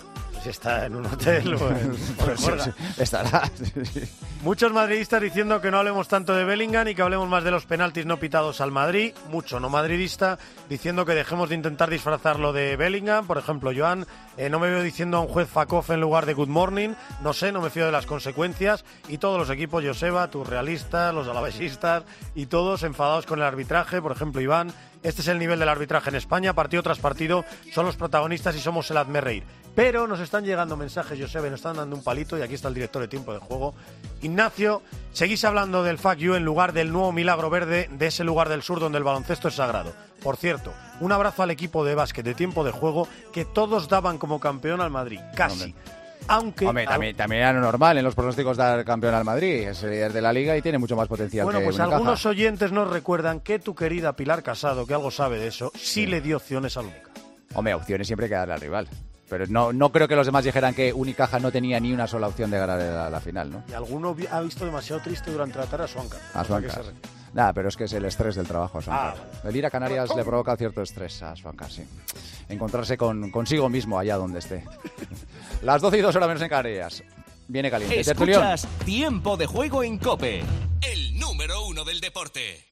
si está en un hotel o en juerga. Sí, estará. Muchos madridistas diciendo que no hablemos tanto de Bellingham y que hablemos más de los penaltis no pitados al Madrid. Mucho no madridista diciendo que dejemos de intentar disfrazarlo de Bellingham. Por ejemplo, Joan, no me veo diciendo a un juez fuck off en lugar de good morning. No sé, no me fío de las consecuencias. Y todos los equipos, Joseba, tus realistas, los alavesistas y todos enfadados con el arbitraje. Por ejemplo, Iván, este es el nivel del arbitraje en España. Partido tras partido son los protagonistas y somos el hazme reír. Pero nos están llegando mensajes, Joseba, y nos están dando un palito, y aquí está el director de Tiempo de Juego. Ignacio, seguís hablando del fuck you en lugar del nuevo milagro verde, de ese lugar del sur donde el baloncesto es sagrado. Por cierto, un abrazo al equipo de básquet de Tiempo de Juego, que todos daban como campeón al Madrid, casi. Hombre, también era normal en los pronósticos dar campeón al Madrid. Es el líder de la Liga y tiene mucho más potencial. Bueno, que pues Unicaja. algunos oyentes nos recuerdan que tu querida Pilar Casado, que algo sabe de eso, sí le dio opciones al Unicaja. Hombre, opciones siempre hay que darle al rival. Pero no creo que los demás dijeran que Unicaja no tenía ni una sola opción de ganar la final, ¿no? Y alguno ha visto demasiado triste durante la tarde a Suancar. Nada, pero es que es el estrés del trabajo a Suancar. Vale. El ir a Canarias le provoca cierto estrés a Suancar, sí. Encontrarse consigo mismo allá donde esté. Las 12:02 horas menos en Canarias. Viene caliente. Escuchas Tiempo de Juego en COPE, el número 1 del deporte.